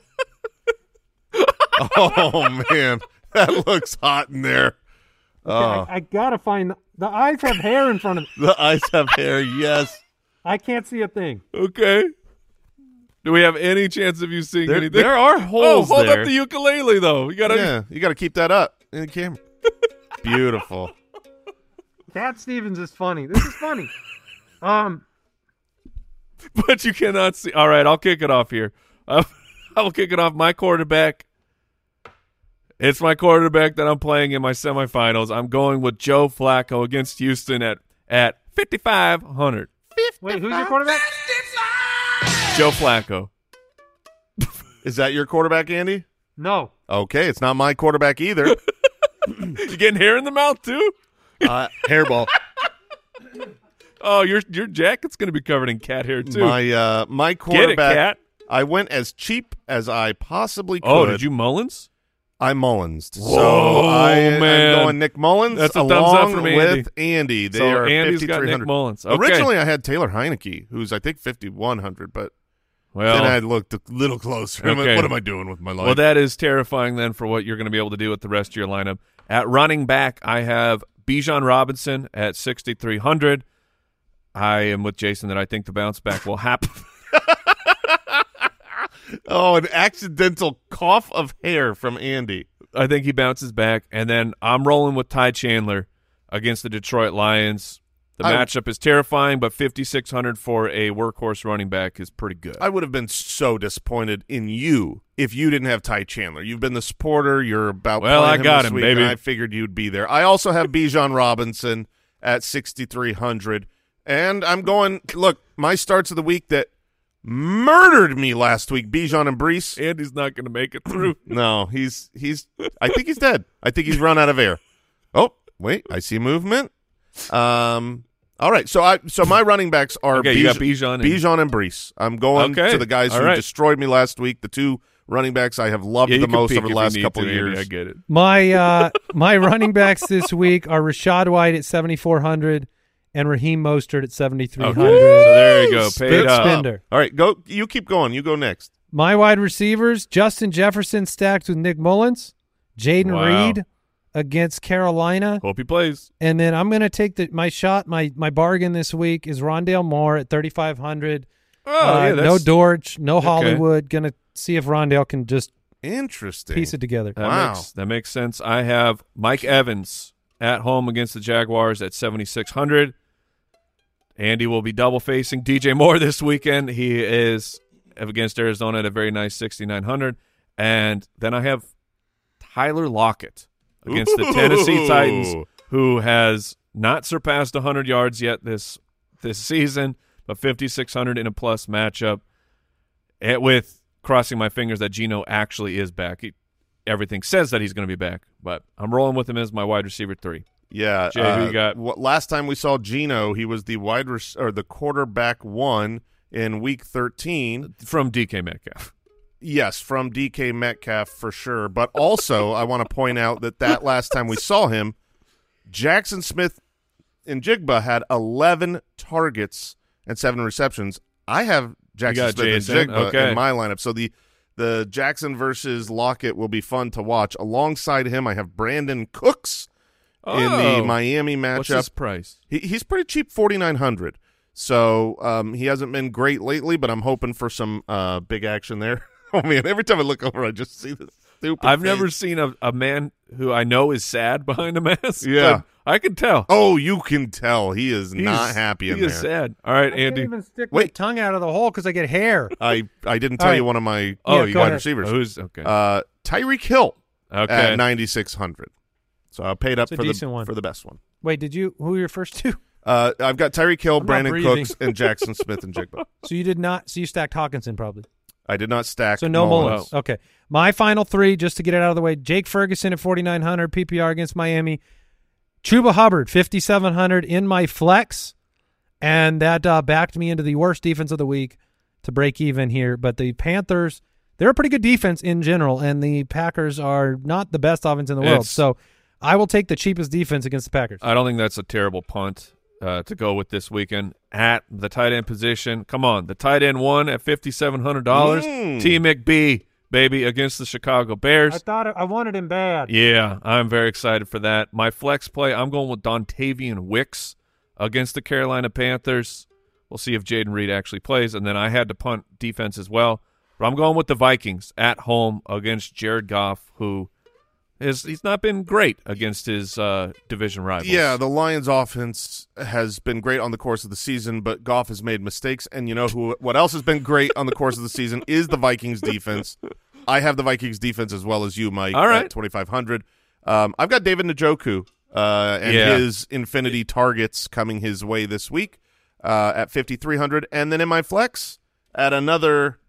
Oh man, that looks hot in there. Oh, I, I gotta find the, the eyes have hair in front of them. the eyes have hair. Yes, I can't see a thing. Okay. Do we have any chance of you seeing there, anything? there are Oh, holes hold there. up the ukulele though. You gotta. yeah, you got to keep that up in the camera. Beautiful. Cat Stevens is funny. This is funny. Um, But you cannot see. All right, I'll kick it off here. Uh, I'll kick it off. My quarterback. It's my quarterback that I'm playing in my semifinals. I'm going with Joe Flacco against Houston at at fifty-five hundred. wait, who's your quarterback? Joe Flacco. Is that your quarterback, Andy? No. Okay, it's not my quarterback either. You getting hair in the mouth too? uh, hairball. Oh, your your jacket's going to be covered in cat hair too. My uh, my Get it, quarterback. cat. I went as cheap as I possibly could. Oh, did you Mullins? I Mullins. So Whoa, I am man. going Nick Mullins That's a along thumbs up from Andy. with Andy. They So are Andy's got fifty-three Nick hundred. Mullins. Okay. Originally, I had Taylor Heineke, who's I think fifty-one hundred, but Well, then I looked a little closer. I'm like, Okay. what am I doing with my life? Well, that is terrifying then for what you're going to be able to do with the rest of your lineup. At running back, I have Bijan Robinson at sixty-three hundred. I am with Jason that I think the bounce back will happen. Oh, an accidental cough of hair from Andy. I think he bounces back. And then I'm rolling with Ty Chandler against the Detroit Lions. The I, matchup is terrifying, but fifty-six hundred for a workhorse running back is pretty good. I would have been so disappointed in you if you didn't have Ty Chandler. You've been the supporter. You're about well, playing I him got this him, week, baby. and I figured you'd be there. I also have Bijan Robinson at sixty-three hundred, and I'm going. Look, my starts of the week that murdered me last week. Bijan and Brees. Andy's not going to make it through. No, he's he's. I think he's dead. I think he's run out of air. Oh, wait, I see movement. Um. All right, so I so my running backs are okay, Bij- you got Bijan and, Bijan and Brees. I'm going okay. to the guys All who right. destroyed me last week. The two running backs I have loved yeah, the can most peek over the if last you need couple to, of years. Andy, I get it. My uh, my running backs this week are Rashad White at seventy-four hundred and Raheem Mostert at seventy-three hundred. Okay, so there you go. Paid Spit up. Spender. All right, go. You keep going. You go next. My wide receivers, Justin Jefferson stacked with Nick Mullins, Jaden Wow. Reed against Carolina. Hope he plays. And then I'm going to take the my shot, my my bargain this week is Rondale Moore at thirty-five hundred. Oh, uh, yeah, no that's, Dortch, no Okay. Hollywood. Going to see if Rondale can just Interesting. piece it together. that Wow. makes that makes sense. I have Mike Evans at home against the Jaguars at seventy-six hundred. Andy will be double facing D J Moore this weekend. He is against Arizona at a very nice sixty-nine hundred. And then I have Tyler Lockett against the Tennessee Ooh. Titans, who has not surpassed one hundred yards yet this this season, but fifty-six hundred in a plus matchup. It, with crossing my fingers that Geno actually is back. He, everything says that he's going to be back, but I'm rolling with him as my wide receiver three. Yeah. Jay, who uh, you got? What, last time we saw Geno, he was the wide res- or the quarterback one in week thirteen. From D K Metcalf. Yes, from D K Metcalf for sure. But also, I want to point out that that last time we saw him, Jackson Smith and Jigba had eleven targets and seven receptions. I have Jackson got Smith Jason, and Jigba okay. in my lineup. So the the Jackson versus Lockett will be fun to watch. Alongside him, I have Brandon Cooks in the Oh. Miami What's matchup. his price? He, he's pretty cheap, forty-nine hundred. So um, he hasn't been great lately, but I'm hoping for some uh, big action there. Oh, man, every time I look over, I just see this stupid I've face. never seen a, a man who I know is sad behind a mask. Yeah. but I can tell. Oh, you can tell he is He's- not happy in He is there. sad. All right, I Andy. can't even stick my Wait. tongue out of the hole because I get hair. I, I didn't All tell right. you one of my Oh, Yeah, you go wide ahead. receivers. Who's okay? Uh, Tyreek Hill okay. at ninety-six hundred. So I paid up It's a for the, decent one. for the best one. Wait, did you? Who were your first two? Uh, I've got Tyreek Hill, I'm not Brandon breathing. Cooks, and Jackson Smith and Jigba. So you did not. So you stacked Hawkinson probably. I did not stack. So no Mullins. Mullins. Okay. My final three, just to get it out of the way: Jake Ferguson at forty-nine hundred P P R against Miami. Chuba Hubbard fifty-seven hundred in my flex, and that uh, backed me into the worst defense of the week to break even here. But the Panthers, they're a pretty good defense in general, and the Packers are not the best offense in the world. It's- So I will take the cheapest defense against the Packers. I don't think that's a terrible punt uh, to go with this weekend at the tight end position. Come on, the tight end one at fifty-seven hundred dollars. Mm. T. McBee, baby, against the Chicago Bears. I thought I wanted him bad. Yeah, I'm very excited for that. My flex play, I'm going with Dontavian Wicks against the Carolina Panthers. We'll see if Jaden Reed actually plays. And then I had to punt defense as well. But I'm going with the Vikings at home against Jared Goff, who is he's not been great against his uh, division rivals. Yeah, the Lions' offense has been great on the course of the season, but Goff has made mistakes. And you know who? What else has been great on the course of the season is the Vikings' defense. I have the Vikings' defense as well as you, Mike. All right. At twenty-five hundred. Um, I've got David Njoku uh, and Yeah. his infinity targets coming his way this week uh, at fifty-three hundred, and then in my flex at another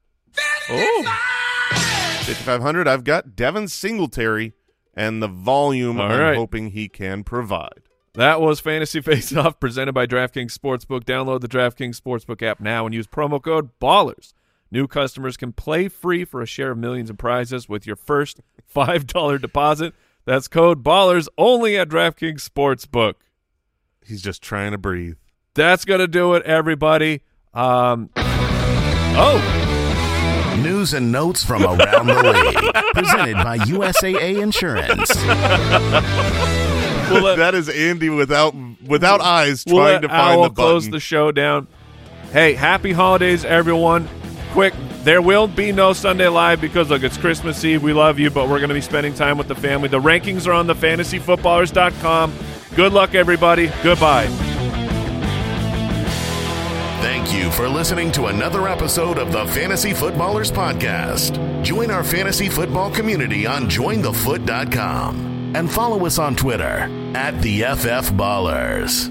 Oh, fifty-five hundred, I've got Devin Singletary and the volume All I'm right. hoping he can provide. that was Fantasy Face Off presented by DraftKings Sportsbook. Download the DraftKings Sportsbook app now and use promo code BALLERS. New customers can play free for a share of millions in prizes with your first five dollars deposit. That's code BALLERS only at DraftKings Sportsbook. He's just trying to breathe. That's going to do it, everybody. Um, oh, News and notes from around the league. Presented by U S A A Insurance. we'll let, That is Andy without without eyes we'll trying let to find Owl the close button. the show down. Hey, happy holidays, everyone. quick, there will be no Sunday Live because, look, it's Christmas Eve. We love you, but we're going to be spending time with the family. The rankings are on the fantasy footballers dot com. Good luck, everybody. Goodbye. Thank you for listening to another episode of the Fantasy Footballers Podcast. Join our fantasy football community on join the foot dot com and follow us on Twitter at the F F Ballers.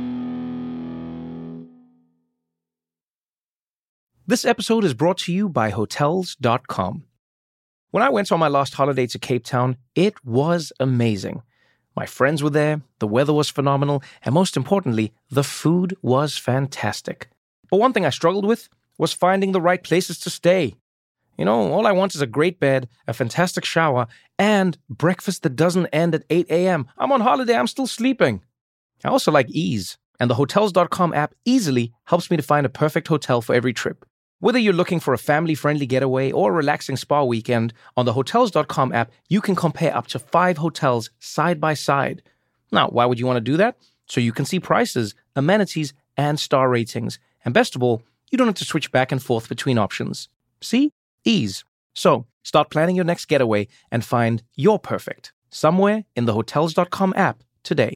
This episode is brought to you by Hotels dot com. When I went on my last holiday to Cape Town, it was amazing. My friends were there, the weather was phenomenal, and most importantly, the food was fantastic. But one thing I struggled with was finding the right places to stay. You know, all I want is a great bed, a fantastic shower, and breakfast that doesn't end at eight a.m. I'm on holiday, I'm still sleeping. I also like ease, and the Hotels dot com app easily helps me to find a perfect hotel for every trip. Whether you're looking for a family-friendly getaway or a relaxing spa weekend, on the Hotels dot com app, you can compare up to five hotels side by side. Now, why would you want to do that? So you can see prices, amenities, and star ratings. And best of all, you don't have to switch back and forth between options. See? Ease. So, start planning your next getaway and find your perfect somewhere in the Hotels dot com app today.